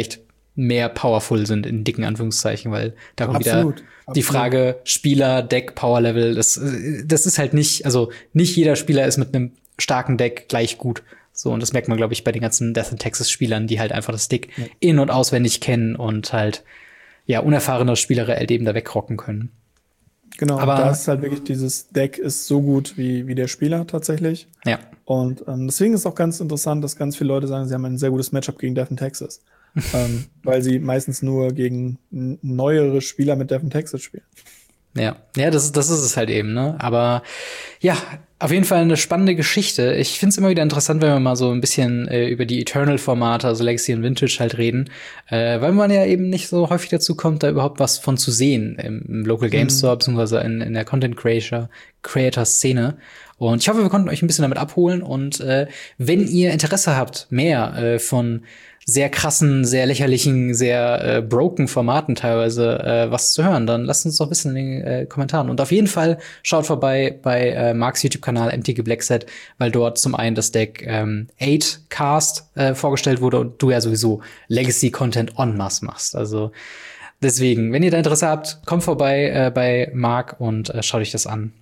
mehr powerful sind, in dicken Anführungszeichen, weil da kommt Absolut, wieder die Frage Spieler, Deck, Power Level, das ist halt nicht, also nicht jeder Spieler ist mit einem starken Deck gleich gut. So, und das merkt man, glaube ich, bei den ganzen Death in Texas Spielern, die halt einfach das Deck in- und auswendig kennen und halt, ja, unerfahrene Spieler eben da wegrocken können. Genau, Aber da ist halt wirklich dieses Deck ist so gut wie der Spieler tatsächlich. ja. Und deswegen ist auch ganz interessant, dass ganz viele Leute sagen, sie haben ein sehr gutes Matchup gegen Death in Texas. Weil sie meistens nur gegen neuere Spieler mit Death in Texas spielen. Ja, das ist es halt eben, ne? Aber ja, auf jeden Fall eine spannende Geschichte. Ich find's immer wieder interessant, wenn wir mal so ein bisschen über die Eternal-Formate, also Legacy und Vintage halt reden, weil man ja eben nicht so häufig dazu kommt, da überhaupt was von zu sehen im Local Game Store, beziehungsweise in der Content-Creator-Szene. Und ich hoffe, wir konnten euch ein bisschen damit abholen. Und wenn ihr Interesse habt, mehr von sehr krassen, sehr lächerlichen, sehr broken Formaten teilweise was zu hören, dann lasst uns doch wissen in den Kommentaren. Und auf jeden Fall schaut vorbei bei Marks YouTube-Kanal MTG Blackset, weil dort zum einen das Deck 8 Cast vorgestellt wurde und du ja sowieso Legacy-Content en masse machst. Also deswegen, wenn ihr da Interesse habt, kommt vorbei bei Mark und schaut euch das an.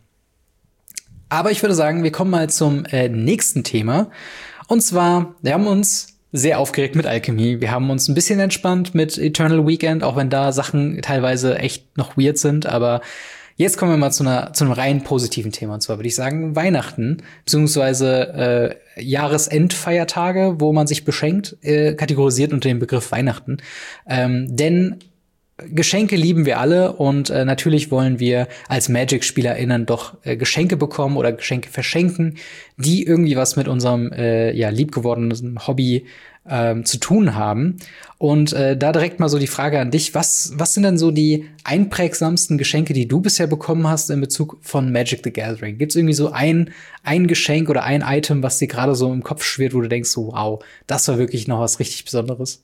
Aber ich würde sagen, wir kommen mal zum nächsten Thema. Und zwar, wir haben uns sehr aufgeregt mit Alchemy. Wir haben uns ein bisschen entspannt mit Eternal Weekend, auch wenn da Sachen teilweise echt noch weird sind. Aber jetzt kommen wir mal zu einem rein positiven Thema. Und zwar würde ich sagen Weihnachten, beziehungsweise Jahresendfeiertage, wo man sich beschenkt, kategorisiert unter dem Begriff Weihnachten. Denn Geschenke lieben wir alle und natürlich wollen wir als Magic-SpielerInnen doch Geschenke bekommen oder Geschenke verschenken, die irgendwie was mit unserem liebgewordenen Hobby zu tun haben. Und da direkt mal so die Frage an dich, was sind denn so die einprägsamsten Geschenke, die du bisher bekommen hast in Bezug von Magic the Gathering? Gibt's irgendwie so ein Geschenk oder ein Item, was dir gerade so im Kopf schwirrt, wo du denkst, so, wow, das war wirklich noch was richtig Besonderes?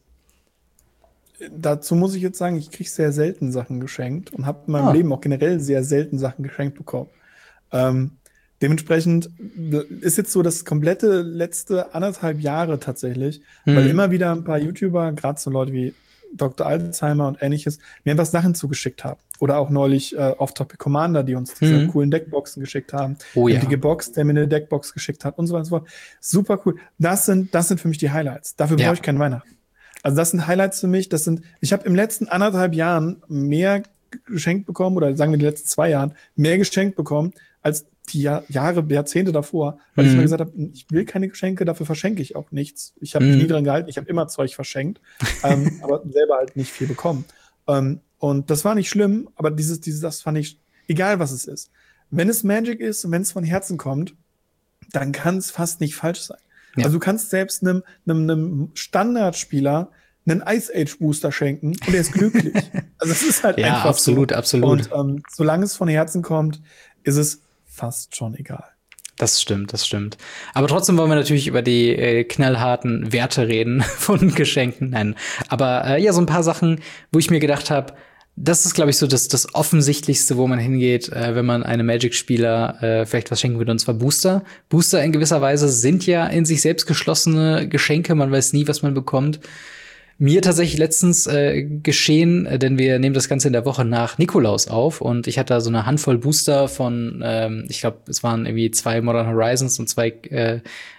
Dazu muss ich jetzt sagen, ich kriege sehr selten Sachen geschenkt und habe in meinem Leben auch generell sehr selten Sachen geschenkt bekommen. Dementsprechend ist jetzt so das komplette letzte 1,5 Jahre tatsächlich, weil immer wieder ein paar YouTuber, gerade so Leute wie Dr. Alzheimer und ähnliches, mir einfach Sachen zugeschickt haben. Oder auch neulich Off-Topic Commander, die uns diese coolen Deckboxen geschickt haben. Oh ja. Die Box, der mir eine Deckbox geschickt hat und so weiter und so fort. Super cool. Das sind für mich die Highlights. Dafür brauche ich kein Weihnachten. Also das sind Highlights für mich. Ich habe im letzten 1,5 Jahren mehr geschenkt bekommen, oder sagen wir die letzten 2 Jahren, mehr geschenkt bekommen, als die Jahrzehnte davor, weil ich mir gesagt habe, ich will keine Geschenke, dafür verschenke ich auch nichts. Ich habe mich nie dran gehalten, ich habe immer Zeug verschenkt, aber selber halt nicht viel bekommen. Und das war nicht schlimm, aber das fand ich, egal was es ist. Wenn es Magic ist und wenn es von Herzen kommt, dann kann es fast nicht falsch sein. Ja. Also du kannst selbst einem Standardspieler einen Ice Age Booster schenken und er ist glücklich. Also es ist halt einfach absolut, so. Absolut. Und solange es von Herzen kommt, ist es fast schon egal. Das stimmt. Aber trotzdem wollen wir natürlich über die knallharten Werte reden von Geschenken. Nein, aber so ein paar Sachen, wo ich mir gedacht habe, das ist, glaube ich, so das Offensichtlichste, wo man hingeht, wenn man einem Magic-Spieler vielleicht was schenken würde, und zwar Booster. Booster in gewisser Weise sind ja in sich selbst geschlossene Geschenke. Man weiß nie, was man bekommt. Mir tatsächlich letztens geschehen, denn wir nehmen das Ganze in der Woche nach Nikolaus auf und ich hatte da so eine Handvoll Booster von, ich glaube, es waren irgendwie 2 Modern Horizons und 2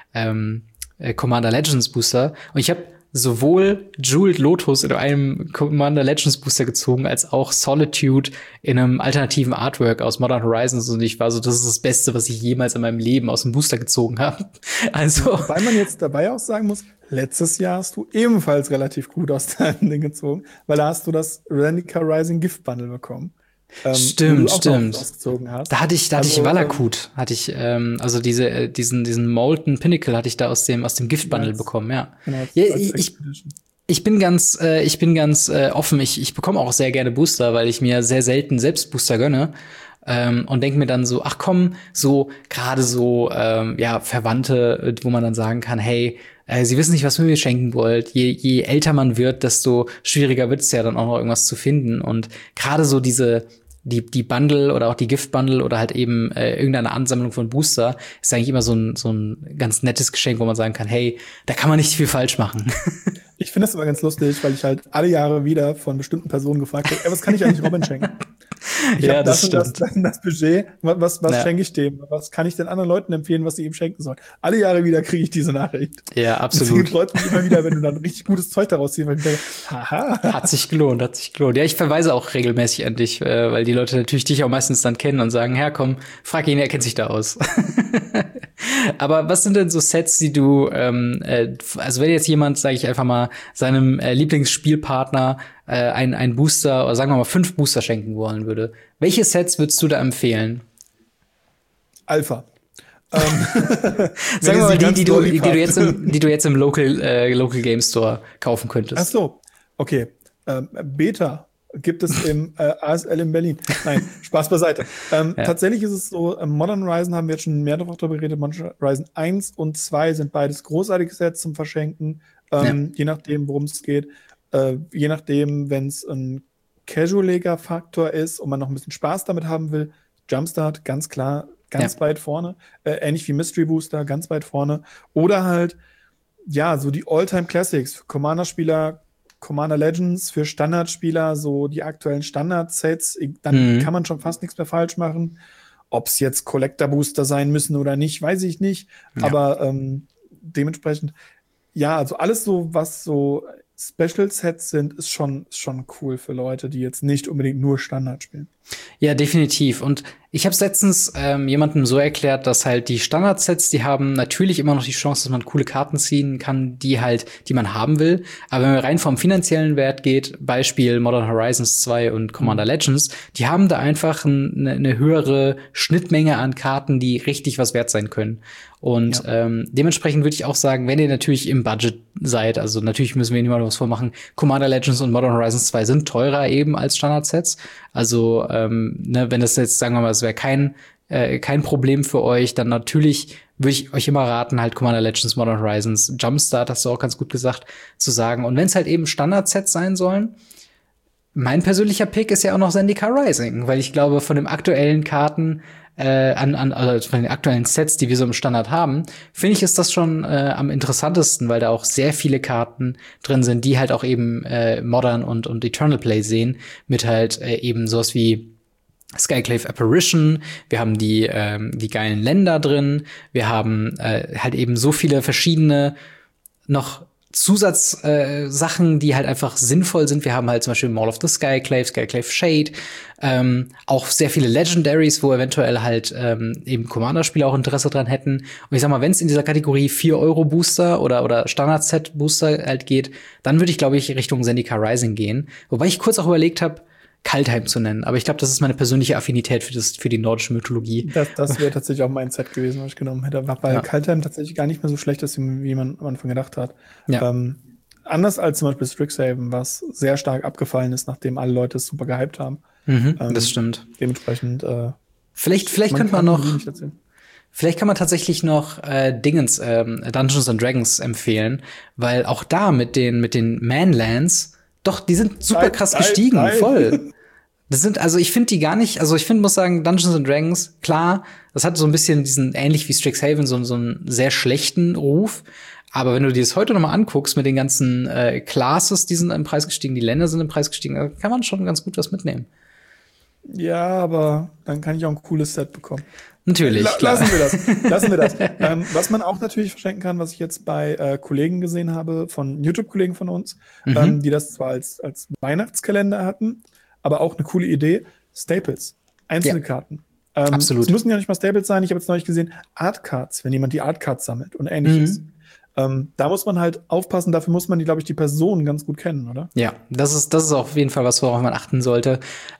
Commander Legends Booster und ich habe sowohl Jeweled Lotus in einem Commander Legends Booster gezogen, als auch Solitude in einem alternativen Artwork aus Modern Horizons. Und ich war so, das ist das Beste, was ich jemals in meinem Leben aus dem Booster gezogen habe. Also, weil man jetzt dabei auch sagen muss, letztes Jahr hast du ebenfalls relativ gut aus deinem Ding gezogen, weil da hast du das Ravnica Rising Gift Bundle bekommen. Stimmt. Hast. Da hatte ich Valakut, also diesen Molten Pinnacle hatte ich da aus dem Gift Bundle bekommen, ja. Genau, ich bin ganz offen. Ich bekomme auch sehr gerne Booster, weil ich mir sehr selten selbst Booster gönne. Und denke mir dann so, ach komm, so gerade so Verwandte, wo man dann sagen kann, hey, sie wissen nicht, was ihr mir schenken wollt. Je älter man wird, desto schwieriger wird es ja dann auch noch irgendwas zu finden. Und gerade so diese die Bundle oder auch die Gift-Bundle oder halt eben irgendeine Ansammlung von Booster ist eigentlich immer so ein ganz nettes Geschenk, wo man sagen kann, hey, da kann man nicht viel falsch machen. Ich finde das immer ganz lustig, weil ich halt alle Jahre wieder von bestimmten Personen gefragt werde, was kann ich eigentlich Robin schenken? Ich habe das und das Budget, was schenke ich dem? Was kann ich den anderen Leuten empfehlen, was sie ihm schenken sollen? Alle Jahre wieder kriege ich diese Nachricht. Ja, absolut. Das freut mich immer wieder, wenn du dann richtig gutes Zeug daraus ziehst, weil ich denke, haha. Hat sich gelohnt. Ja, ich verweise auch regelmäßig an dich, weil die Leute natürlich dich auch meistens dann kennen und sagen, ja, komm, frag ihn, er kennt sich da aus. Aber was sind denn so Sets, die du, also wenn jetzt jemand, sage ich einfach mal, seinem Lieblingsspielpartner ein Booster oder sagen wir mal 5 Booster schenken wollen würde, welche Sets würdest du da empfehlen? Alpha. Sagen wir mal die du jetzt im Local Game Store kaufen könntest. Ach so, okay. Beta gibt es im ASL in Berlin. Nein, Spaß beiseite. Tatsächlich ist es so, Modern Horizon haben wir jetzt schon mehrfach darüber geredet. Modern Horizon 1 und 2 sind beides großartige Sets zum Verschenken. Je nachdem, worum es geht. Je nachdem, wenn es ein Casual-Leger-Faktor ist und man noch ein bisschen Spaß damit haben will. Jumpstart, ganz klar, ganz weit vorne. Ähnlich wie Mystery Booster, ganz weit vorne. Oder halt, ja, so die All-Time-Classics für Commander-Spieler, Commander Legends, für Standardspieler, so die aktuellen Standard-Sets. Dann kann man schon fast nichts mehr falsch machen. Ob es jetzt Collector-Booster sein müssen oder nicht, weiß ich nicht. Ja. Aber dementsprechend, ja, also alles so, was so Special-Sets sind, ist schon cool für Leute, die jetzt nicht unbedingt nur Standard spielen. Ja, definitiv. Und ich habe es letztens jemandem so erklärt, dass halt die Standard-Sets, die haben natürlich immer noch die Chance, dass man coole Karten ziehen kann, die man haben will. Aber wenn man rein vom finanziellen Wert geht, Beispiel Modern Horizons 2 und Commander Legends, die haben da einfach eine höhere Schnittmenge an Karten, die richtig was wert sein können. Und dementsprechend würde ich auch sagen, wenn ihr natürlich im Budget seid, also natürlich müssen wir niemandem was vormachen, Commander Legends und Modern Horizons 2 sind teurer eben als Standard-Sets. Also wenn das jetzt, sagen wir mal, es wäre kein Problem für euch, dann natürlich würde ich euch immer raten, halt Commander Legends, Modern Horizons, Jumpstart, hast du auch ganz gut gesagt, zu sagen. Und wenn es halt eben Standard-Sets sein sollen, mein persönlicher Pick ist ja auch noch Zendikar Rising, weil ich glaube, von den aktuellen Karten also von den aktuellen Sets, die wir so im Standard haben, finde ich, ist das schon am interessantesten, weil da auch sehr viele Karten drin sind, die halt auch eben Modern und Eternal Play sehen, mit halt eben sowas wie Skyclave Apparition, wir haben die geilen Länder drin, wir haben halt eben so viele verschiedene noch Zusatzsachen, die halt einfach sinnvoll sind. Wir haben halt zum Beispiel Maul of the Skyclave, Skyclave Shade, auch sehr viele Legendaries, wo eventuell halt eben Commander-Spieler auch Interesse dran hätten. Und ich sag mal, wenn es in dieser Kategorie 4-Euro-Booster oder Standard-Set-Booster halt geht, dann würde ich, glaube ich, Richtung Zendikar Rising gehen. Wobei ich kurz auch überlegt habe, Kaldheim zu nennen. Aber ich glaube, das ist meine persönliche Affinität für die nordische Mythologie. Das wäre tatsächlich auch mein Set gewesen, was ich genommen hätte. Weil Kaldheim tatsächlich gar nicht mehr so schlecht ist, wie man am Anfang gedacht hat. Ja. Anders als zum Beispiel Strixhaven, was sehr stark abgefallen ist, nachdem alle Leute es super gehypt haben. Das stimmt. Dementsprechend Vielleicht könnte man noch Vielleicht kann man tatsächlich noch Dungeons and Dragons empfehlen, weil auch da mit den Manlands, doch, die sind super krass gestiegen, voll. Das sind, also ich finde die gar nicht, also ich muss sagen, Dungeons and Dragons, klar, das hat so ein bisschen diesen, ähnlich wie Strixhaven, so einen sehr schlechten Ruf. Aber wenn du dir das heute noch mal anguckst mit den ganzen Classes, die sind im Preis gestiegen, die Länder sind im Preis gestiegen, da kann man schon ganz gut was mitnehmen. Ja, aber dann kann ich auch ein cooles Set bekommen. Natürlich, klar. Lassen wir das. Was man auch natürlich verschenken kann, was ich jetzt bei Kollegen gesehen habe, von YouTube-Kollegen von uns, die das zwar als Weihnachtskalender hatten, aber auch eine coole Idee, Staples, einzelne Karten. Absolut. Es müssen ja nicht mal Staples sein, ich habe jetzt neulich gesehen, Artcards, wenn jemand die Artcards sammelt und ähnliches. Da muss man halt aufpassen, dafür muss man die Person ganz gut kennen, oder? Ja, das ist auf jeden Fall was, worauf man achten sollte.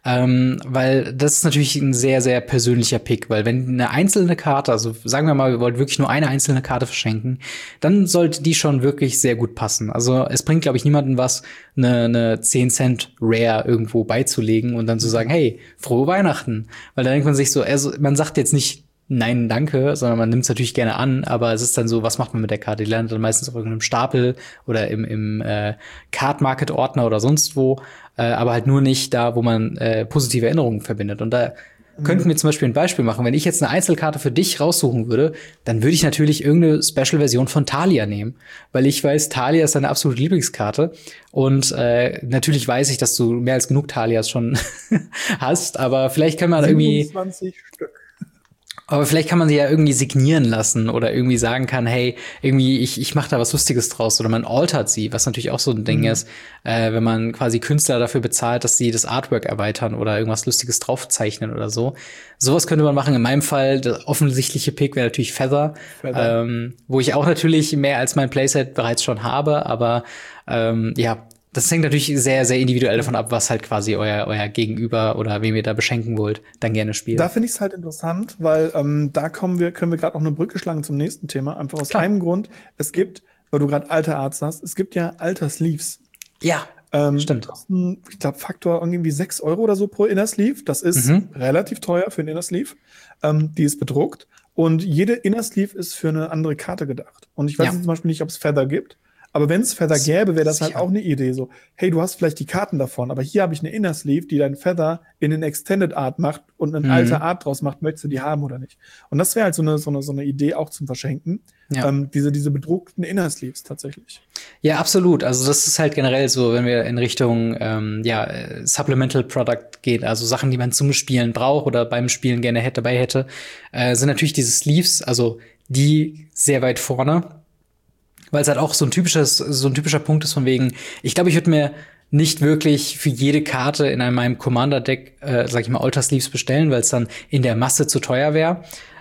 Weil das ist natürlich ein sehr, sehr persönlicher Pick, weil wenn eine einzelne Karte, also sagen wir mal, wir wollen wirklich nur eine einzelne Karte verschenken, dann sollte die schon wirklich sehr gut passen. Also es bringt, glaube ich, niemandem was, eine 10 Cent Rare irgendwo beizulegen und dann zu sagen, hey, frohe Weihnachten. Weil da denkt man sich so, also man sagt jetzt nicht Nein, danke, sondern man nimmt es natürlich gerne an, aber es ist dann so, was macht man mit der Karte? Die landet dann meistens auf irgendeinem Stapel oder im Card Market Ordner oder sonst wo, aber halt nur nicht da, wo man positive Erinnerungen verbindet. Und da könnten wir zum Beispiel ein Beispiel machen. Wenn ich jetzt eine Einzelkarte für dich raussuchen würde, dann würde ich natürlich irgendeine Special-Version von Thalia nehmen, weil ich weiß, Thalia ist deine absolute Lieblingskarte. Und natürlich weiß ich, dass du mehr als genug Thalias schon hast, aber vielleicht kann man irgendwie 27 Stück. Aber vielleicht kann man sie ja irgendwie signieren lassen oder irgendwie sagen kann, hey, irgendwie ich mache da was Lustiges draus oder man altert sie, was natürlich auch so ein Ding ist, wenn man quasi Künstler dafür bezahlt, dass sie das Artwork erweitern oder irgendwas Lustiges draufzeichnen oder so. Sowas könnte man machen. In meinem Fall, der offensichtliche Pick wäre natürlich Feather. Wo ich auch natürlich mehr als mein Playset bereits schon habe, aber ja, das hängt natürlich sehr, sehr individuell davon ab, was halt quasi euer Gegenüber oder wen ihr da beschenken wollt, dann gerne spielt. Da finde ich es halt interessant, weil da können wir gerade auch eine Brücke schlagen zum nächsten Thema. Einfach aus einem Grund, es gibt, weil du gerade alte Arts hast, es gibt ja alte Sleeves. Ja, stimmt. Kosten, ich glaube, Faktor irgendwie 6 Euro oder so pro Inner Sleeve. Das ist relativ teuer für einen Inner Sleeve. Die ist bedruckt. Und jede Inner Sleeve ist für eine andere Karte gedacht. Und ich weiß jetzt zum Beispiel nicht, ob es Feather gibt. Aber wenn es Feather gäbe, wäre das halt auch eine Idee. So, hey, du hast vielleicht die Karten davon, aber hier habe ich eine Inner Sleeve, die dein Feather in den Extended Art macht und eine alte Art draus macht. Möchtest du die haben oder nicht? Und das wäre halt so eine Idee auch zum Verschenken. Ja. Diese bedruckten Inner Sleeves tatsächlich. Ja, absolut. Also das ist halt generell so, wenn wir in Richtung Supplemental Product gehen, also Sachen, die man zum Spielen braucht oder beim Spielen gerne dabei hätte, sind natürlich diese Sleeves, also die sehr weit vorne. Weil es halt auch so ein typischer Punkt ist von wegen, ich glaube, ich würde mir nicht wirklich für jede Karte in meinem Commander-Deck, sag ich mal, Alter Sleeves bestellen, weil es dann in der Masse zu teuer wäre.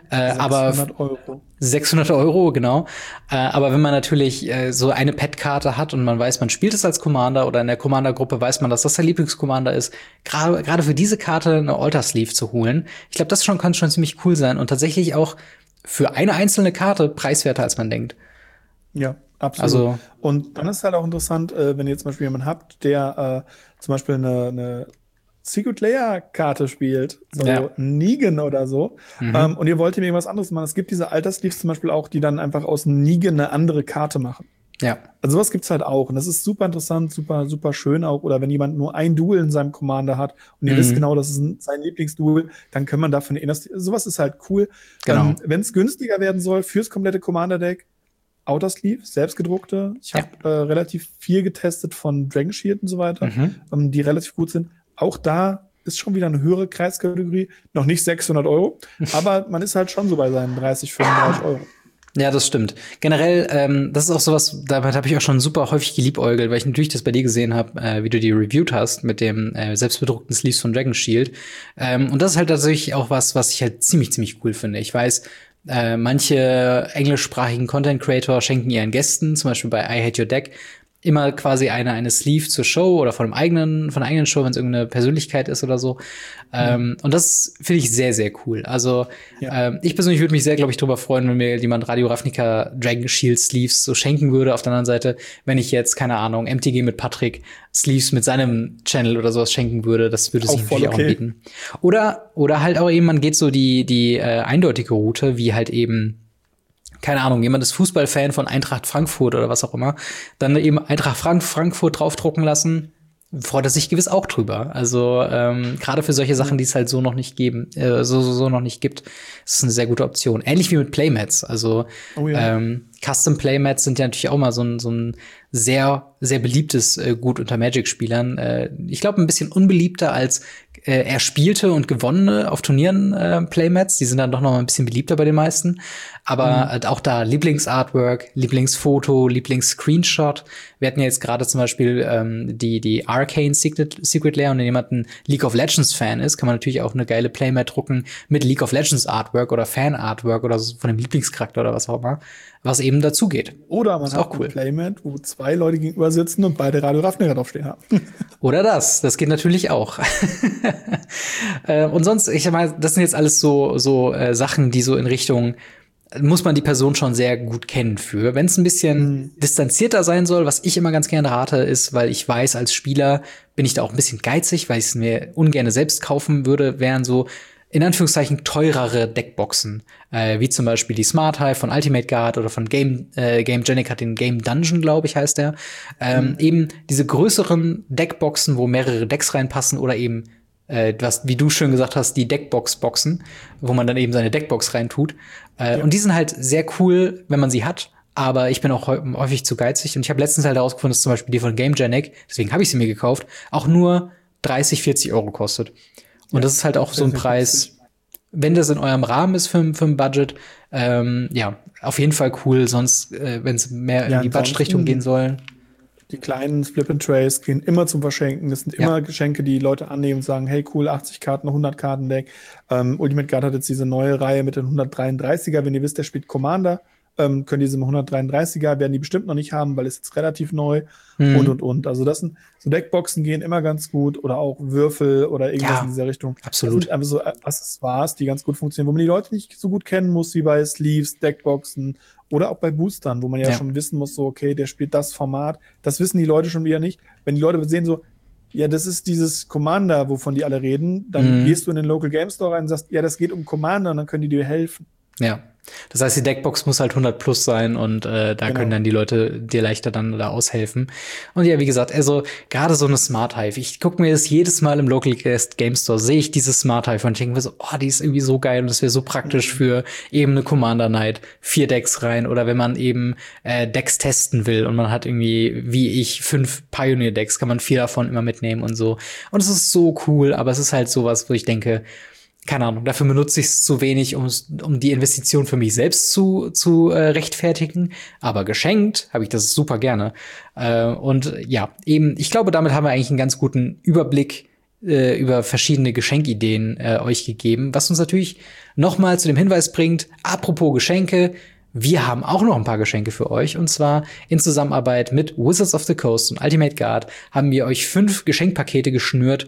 600 Euro. 600 Euro, genau. Aber wenn man natürlich so eine Pet-Karte hat und man weiß, man spielt es als Commander oder in der Commander-Gruppe weiß man, dass das der Lieblingscommander ist, gerade für diese Karte eine Alter Sleeve zu holen, ich glaube, das kann schon ziemlich cool sein und tatsächlich auch für eine einzelne Karte preiswerter, als man denkt. Ja, absolut. Also, und dann ist halt auch interessant, wenn ihr zum Beispiel jemanden habt, der zum Beispiel eine Secret Lair-Karte spielt, so Negan oder so, und ihr wollt ihm irgendwas anderes machen. Es gibt diese Altersleeves zum Beispiel auch, die dann einfach aus Negan eine andere Karte machen. Ja. Also sowas gibt's halt auch. Und das ist super interessant, super, super schön auch. Oder wenn jemand nur ein Duel in seinem Commander hat und ihr wisst genau, das ist sein Lieblingsduel, dann kann man dafür sowas ist halt cool. Genau. Wenn es günstiger werden soll fürs komplette Commander-Deck, Outer Sleeve, selbstgedruckte. Ich habe relativ viel getestet von Dragon Shield und so weiter, die relativ gut sind. Auch da ist schon wieder eine höhere Kreiskategorie. Noch nicht 600 Euro, aber man ist halt schon so bei seinen 30, 35 Euro. Ja, das stimmt. Generell, das ist auch sowas, damit habe ich auch schon super häufig geliebäugelt, weil ich natürlich das bei dir gesehen habe, wie du die reviewed hast mit dem selbstbedruckten Sleeves von Dragon Shield. Und das ist halt tatsächlich auch was ich halt ziemlich cool finde. Ich weiß, manche englischsprachigen Content Creator schenken ihren Gästen, zum Beispiel bei I Hate Your Deck, immer quasi eine Sleeve zur Show oder von der eigenen Show, wenn es irgendeine Persönlichkeit ist oder so. Und das finde ich sehr, sehr cool. Also ich persönlich würde mich sehr, glaube ich, drüber freuen, wenn mir jemand Radio Ravnica Dragon Shield Sleeves so schenken würde. Auf der anderen Seite, wenn ich jetzt, keine Ahnung, MTG mit Patrick Sleeves mit seinem Channel oder sowas schenken würde, das würde sich natürlich auch anbieten. Oder halt auch eben, man geht so die eindeutige Route, wie halt eben keine Ahnung, jemand ist Fußballfan von Eintracht Frankfurt oder was auch immer, dann eben Eintracht Frankfurt draufdrucken lassen, freut er sich gewiss auch drüber. Also gerade für solche Sachen, die es halt so noch nicht geben, so noch nicht gibt, ist es eine sehr gute Option. Ähnlich wie mit Playmats. Also Custom Playmats sind ja natürlich auch mal so ein sehr, sehr beliebtes Gut unter Magic-Spielern. Ich glaube, ein bisschen unbeliebter als erspielte und gewonnene auf Turnieren Playmats. Die sind dann doch noch mal ein bisschen beliebter bei den meisten. Aber auch da Lieblingsartwork, Lieblingsfoto, Lieblingsscreenshot. Wir hatten ja jetzt gerade zum Beispiel die Arcane Secret Lair und wenn jemand ein League of Legends Fan ist, kann man natürlich auch eine geile Playmat drucken mit League of Legends Artwork oder Fan Artwork oder so von dem Lieblingscharakter oder was auch immer, was eben dazu geht. Oder man hat ein Playmat, wo 2 Leute gegenüber sitzen und beide Radio Ravnica draufstehen haben. Oder das geht natürlich auch. Und sonst, ich sag mal, das sind jetzt alles so Sachen, die so in Richtung muss man die Person schon sehr gut kennen für. Wenn es ein bisschen distanzierter sein soll, was ich immer ganz gerne rate, ist, weil ich weiß, als Spieler bin ich da auch ein bisschen geizig, weil ich es mir ungerne selbst kaufen würde, wären so in Anführungszeichen teurere Deckboxen, wie zum Beispiel die Smart Hive von Ultimate Guard oder von Game Genic hat den Game Dungeon, glaube ich, heißt der. Eben diese größeren Deckboxen, wo mehrere Decks reinpassen oder eben was, wie du schön gesagt hast, die Deckbox-Boxen, wo man dann eben seine Deckbox reintut. Und die sind halt sehr cool, wenn man sie hat. Aber ich bin auch häufig zu geizig. Und ich habe letztens halt herausgefunden, dass zum Beispiel die von Game Genic, deswegen habe ich sie mir gekauft, auch nur 30, 40 Euro kostet. Und das ist halt auch so ein Preis, wenn das in eurem Rahmen ist für ein Budget, auf jeden Fall cool. Sonst, wenn es mehr in die Budget-Richtung gehen soll. Die kleinen Flip-and-Trays gehen immer zum Verschenken. Das sind immer Geschenke, die Leute annehmen und sagen, hey, cool, 80 Karten, 100 Karten Deck. Ultimate Guard hat jetzt diese neue Reihe mit den 133er. Wenn ihr wisst, der spielt Commander, könnt ihr diese 133er, werden die bestimmt noch nicht haben, weil es jetzt relativ neu und. Also das sind so Deckboxen gehen immer ganz gut oder auch Würfel oder irgendwas in dieser Richtung. Absolut. Das sind einfach so Accessoires, die ganz gut funktionieren, wo man die Leute nicht so gut kennen muss, wie bei Sleeves, Deckboxen oder auch bei Boostern, wo man ja schon wissen muss, so okay, der spielt das Format. Das wissen die Leute schon wieder nicht. Wenn die Leute sehen so, ja, das ist dieses Commander, wovon die alle reden, dann gehst du in den Local Game Store rein und sagst, ja, das geht um Commander und dann können die dir helfen. Ja. Das heißt, die Deckbox muss halt 100 plus sein und da können dann die Leute dir leichter dann da aushelfen. Und ja, wie gesagt, also gerade so eine Smart Hive, ich gucke mir das jedes Mal im Local Game Store, sehe ich diese Smart Hive und ich denke mir so, oh, die ist irgendwie so geil und das wäre so praktisch für eben eine Commander Night, 4 Decks rein oder wenn man eben Decks testen will und man hat irgendwie, wie ich, 5 Pioneer Decks, kann man 4 davon immer mitnehmen und so. Und es ist so cool, aber es ist halt sowas, wo ich denke, keine Ahnung, dafür benutze ich es zu wenig, um die Investition für mich selbst zu rechtfertigen. Aber geschenkt habe ich das super gerne. Und ja, eben, ich glaube, damit haben wir eigentlich einen ganz guten Überblick über verschiedene Geschenkideen euch gegeben, was uns natürlich noch mal zu dem Hinweis bringt, apropos Geschenke, wir haben auch noch ein paar Geschenke für euch. Und zwar in Zusammenarbeit mit Wizards of the Coast und Ultimate Guard haben wir euch 5 Geschenkpakete geschnürt,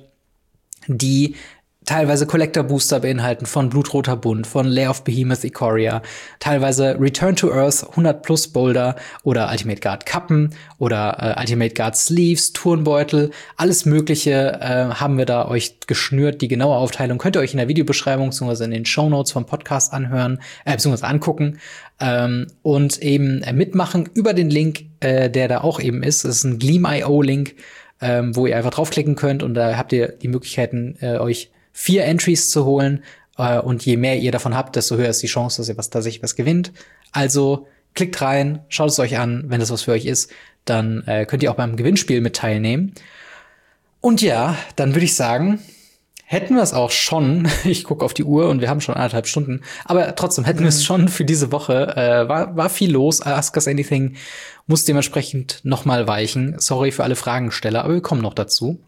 die teilweise Collector Booster beinhalten von Blutroter Bund, von Lair of Behemoth Ikoria, teilweise Return to Earth 100 plus Boulder oder Ultimate Guard Kappen oder Ultimate Guard Sleeves, Turnbeutel, alles Mögliche haben wir da euch geschnürt. Die genaue Aufteilung könnt ihr euch in der Videobeschreibung bzw. in den Shownotes vom Podcast anhören, bzw. angucken und eben mitmachen über den Link, der da auch eben ist. Das ist ein Gleam.io-Link, wo ihr einfach draufklicken könnt und da habt ihr die Möglichkeiten, euch 4 Entries zu holen. Und je mehr ihr davon habt, desto höher ist die Chance, dass ihr tatsächlich was gewinnt. Also klickt rein, schaut es euch an. Wenn das was für euch ist, dann könnt ihr auch beim Gewinnspiel mit teilnehmen. Und ja, dann würde ich sagen, hätten wir es auch schon. Ich gucke auf die Uhr und wir haben schon 1,5 Stunden. Aber trotzdem hätten wir es schon für diese Woche. War viel los. Ask Us Anything muss dementsprechend noch mal weichen. Sorry für alle Fragensteller, aber wir kommen noch dazu.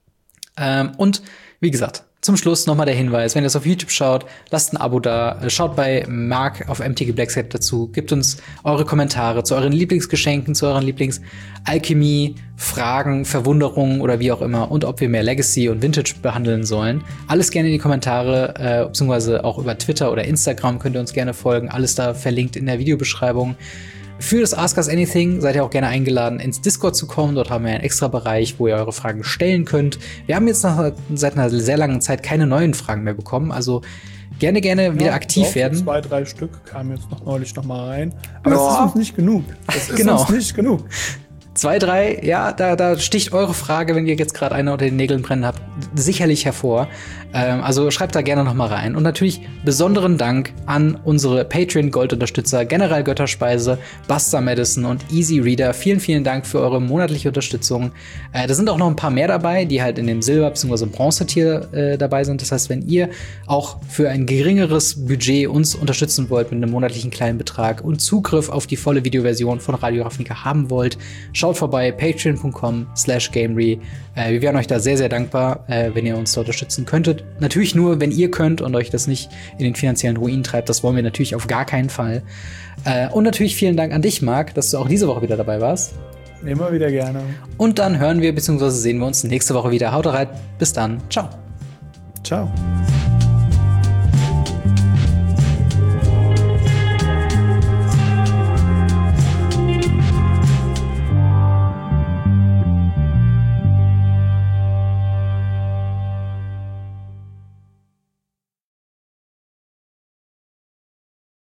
Und wie gesagt, zum Schluss nochmal der Hinweis, wenn ihr es auf YouTube schaut, lasst ein Abo da, schaut bei Mark auf MTG Blackscape dazu, gebt uns eure Kommentare zu euren Lieblingsgeschenken, zu euren Lieblingsalchemie, Fragen, Verwunderungen oder wie auch immer und ob wir mehr Legacy und Vintage behandeln sollen. Alles gerne in die Kommentare, beziehungsweise auch über Twitter oder Instagram könnt ihr uns gerne folgen, alles da verlinkt in der Videobeschreibung. Für das Ask Us Anything seid ihr auch gerne eingeladen, ins Discord zu kommen. Dort haben wir einen extra Bereich, wo ihr eure Fragen stellen könnt. Wir haben jetzt seit einer sehr langen Zeit keine neuen Fragen mehr bekommen. Also gerne wieder aktiv werden. 2, 3 Stück kamen jetzt neulich noch mal rein. Aber das ist uns nicht genug. Das ist uns nicht genug. 2, 3, ja, da sticht eure Frage, wenn ihr jetzt gerade eine unter den Nägeln brennen habt, sicherlich hervor. Also schreibt da gerne noch mal rein. Und natürlich besonderen Dank an unsere Patreon-Gold-Unterstützer, General Götterspeise, Buster Madison und Easy Reader. Vielen, vielen Dank für eure monatliche Unterstützung. Da sind auch noch ein paar mehr dabei, die halt in dem Silber- bzw. Bronze-Tier dabei sind. Das heißt, wenn ihr auch für ein geringeres Budget uns unterstützen wollt mit einem monatlichen kleinen Betrag und Zugriff auf die volle Videoversion von Radio Ravnica haben wollt, schaut vorbei, patreon.com/gamery. Wir wären euch da sehr, sehr dankbar, wenn ihr uns da unterstützen könntet. Natürlich nur, wenn ihr könnt und euch das nicht in den finanziellen Ruin treibt. Das wollen wir natürlich auf gar keinen Fall. Und natürlich vielen Dank an dich, Marc, dass du auch diese Woche wieder dabei warst. Immer wieder gerne. Und dann hören wir bzw. sehen wir uns nächste Woche wieder. Haut rein. Bis dann. Ciao. Ciao.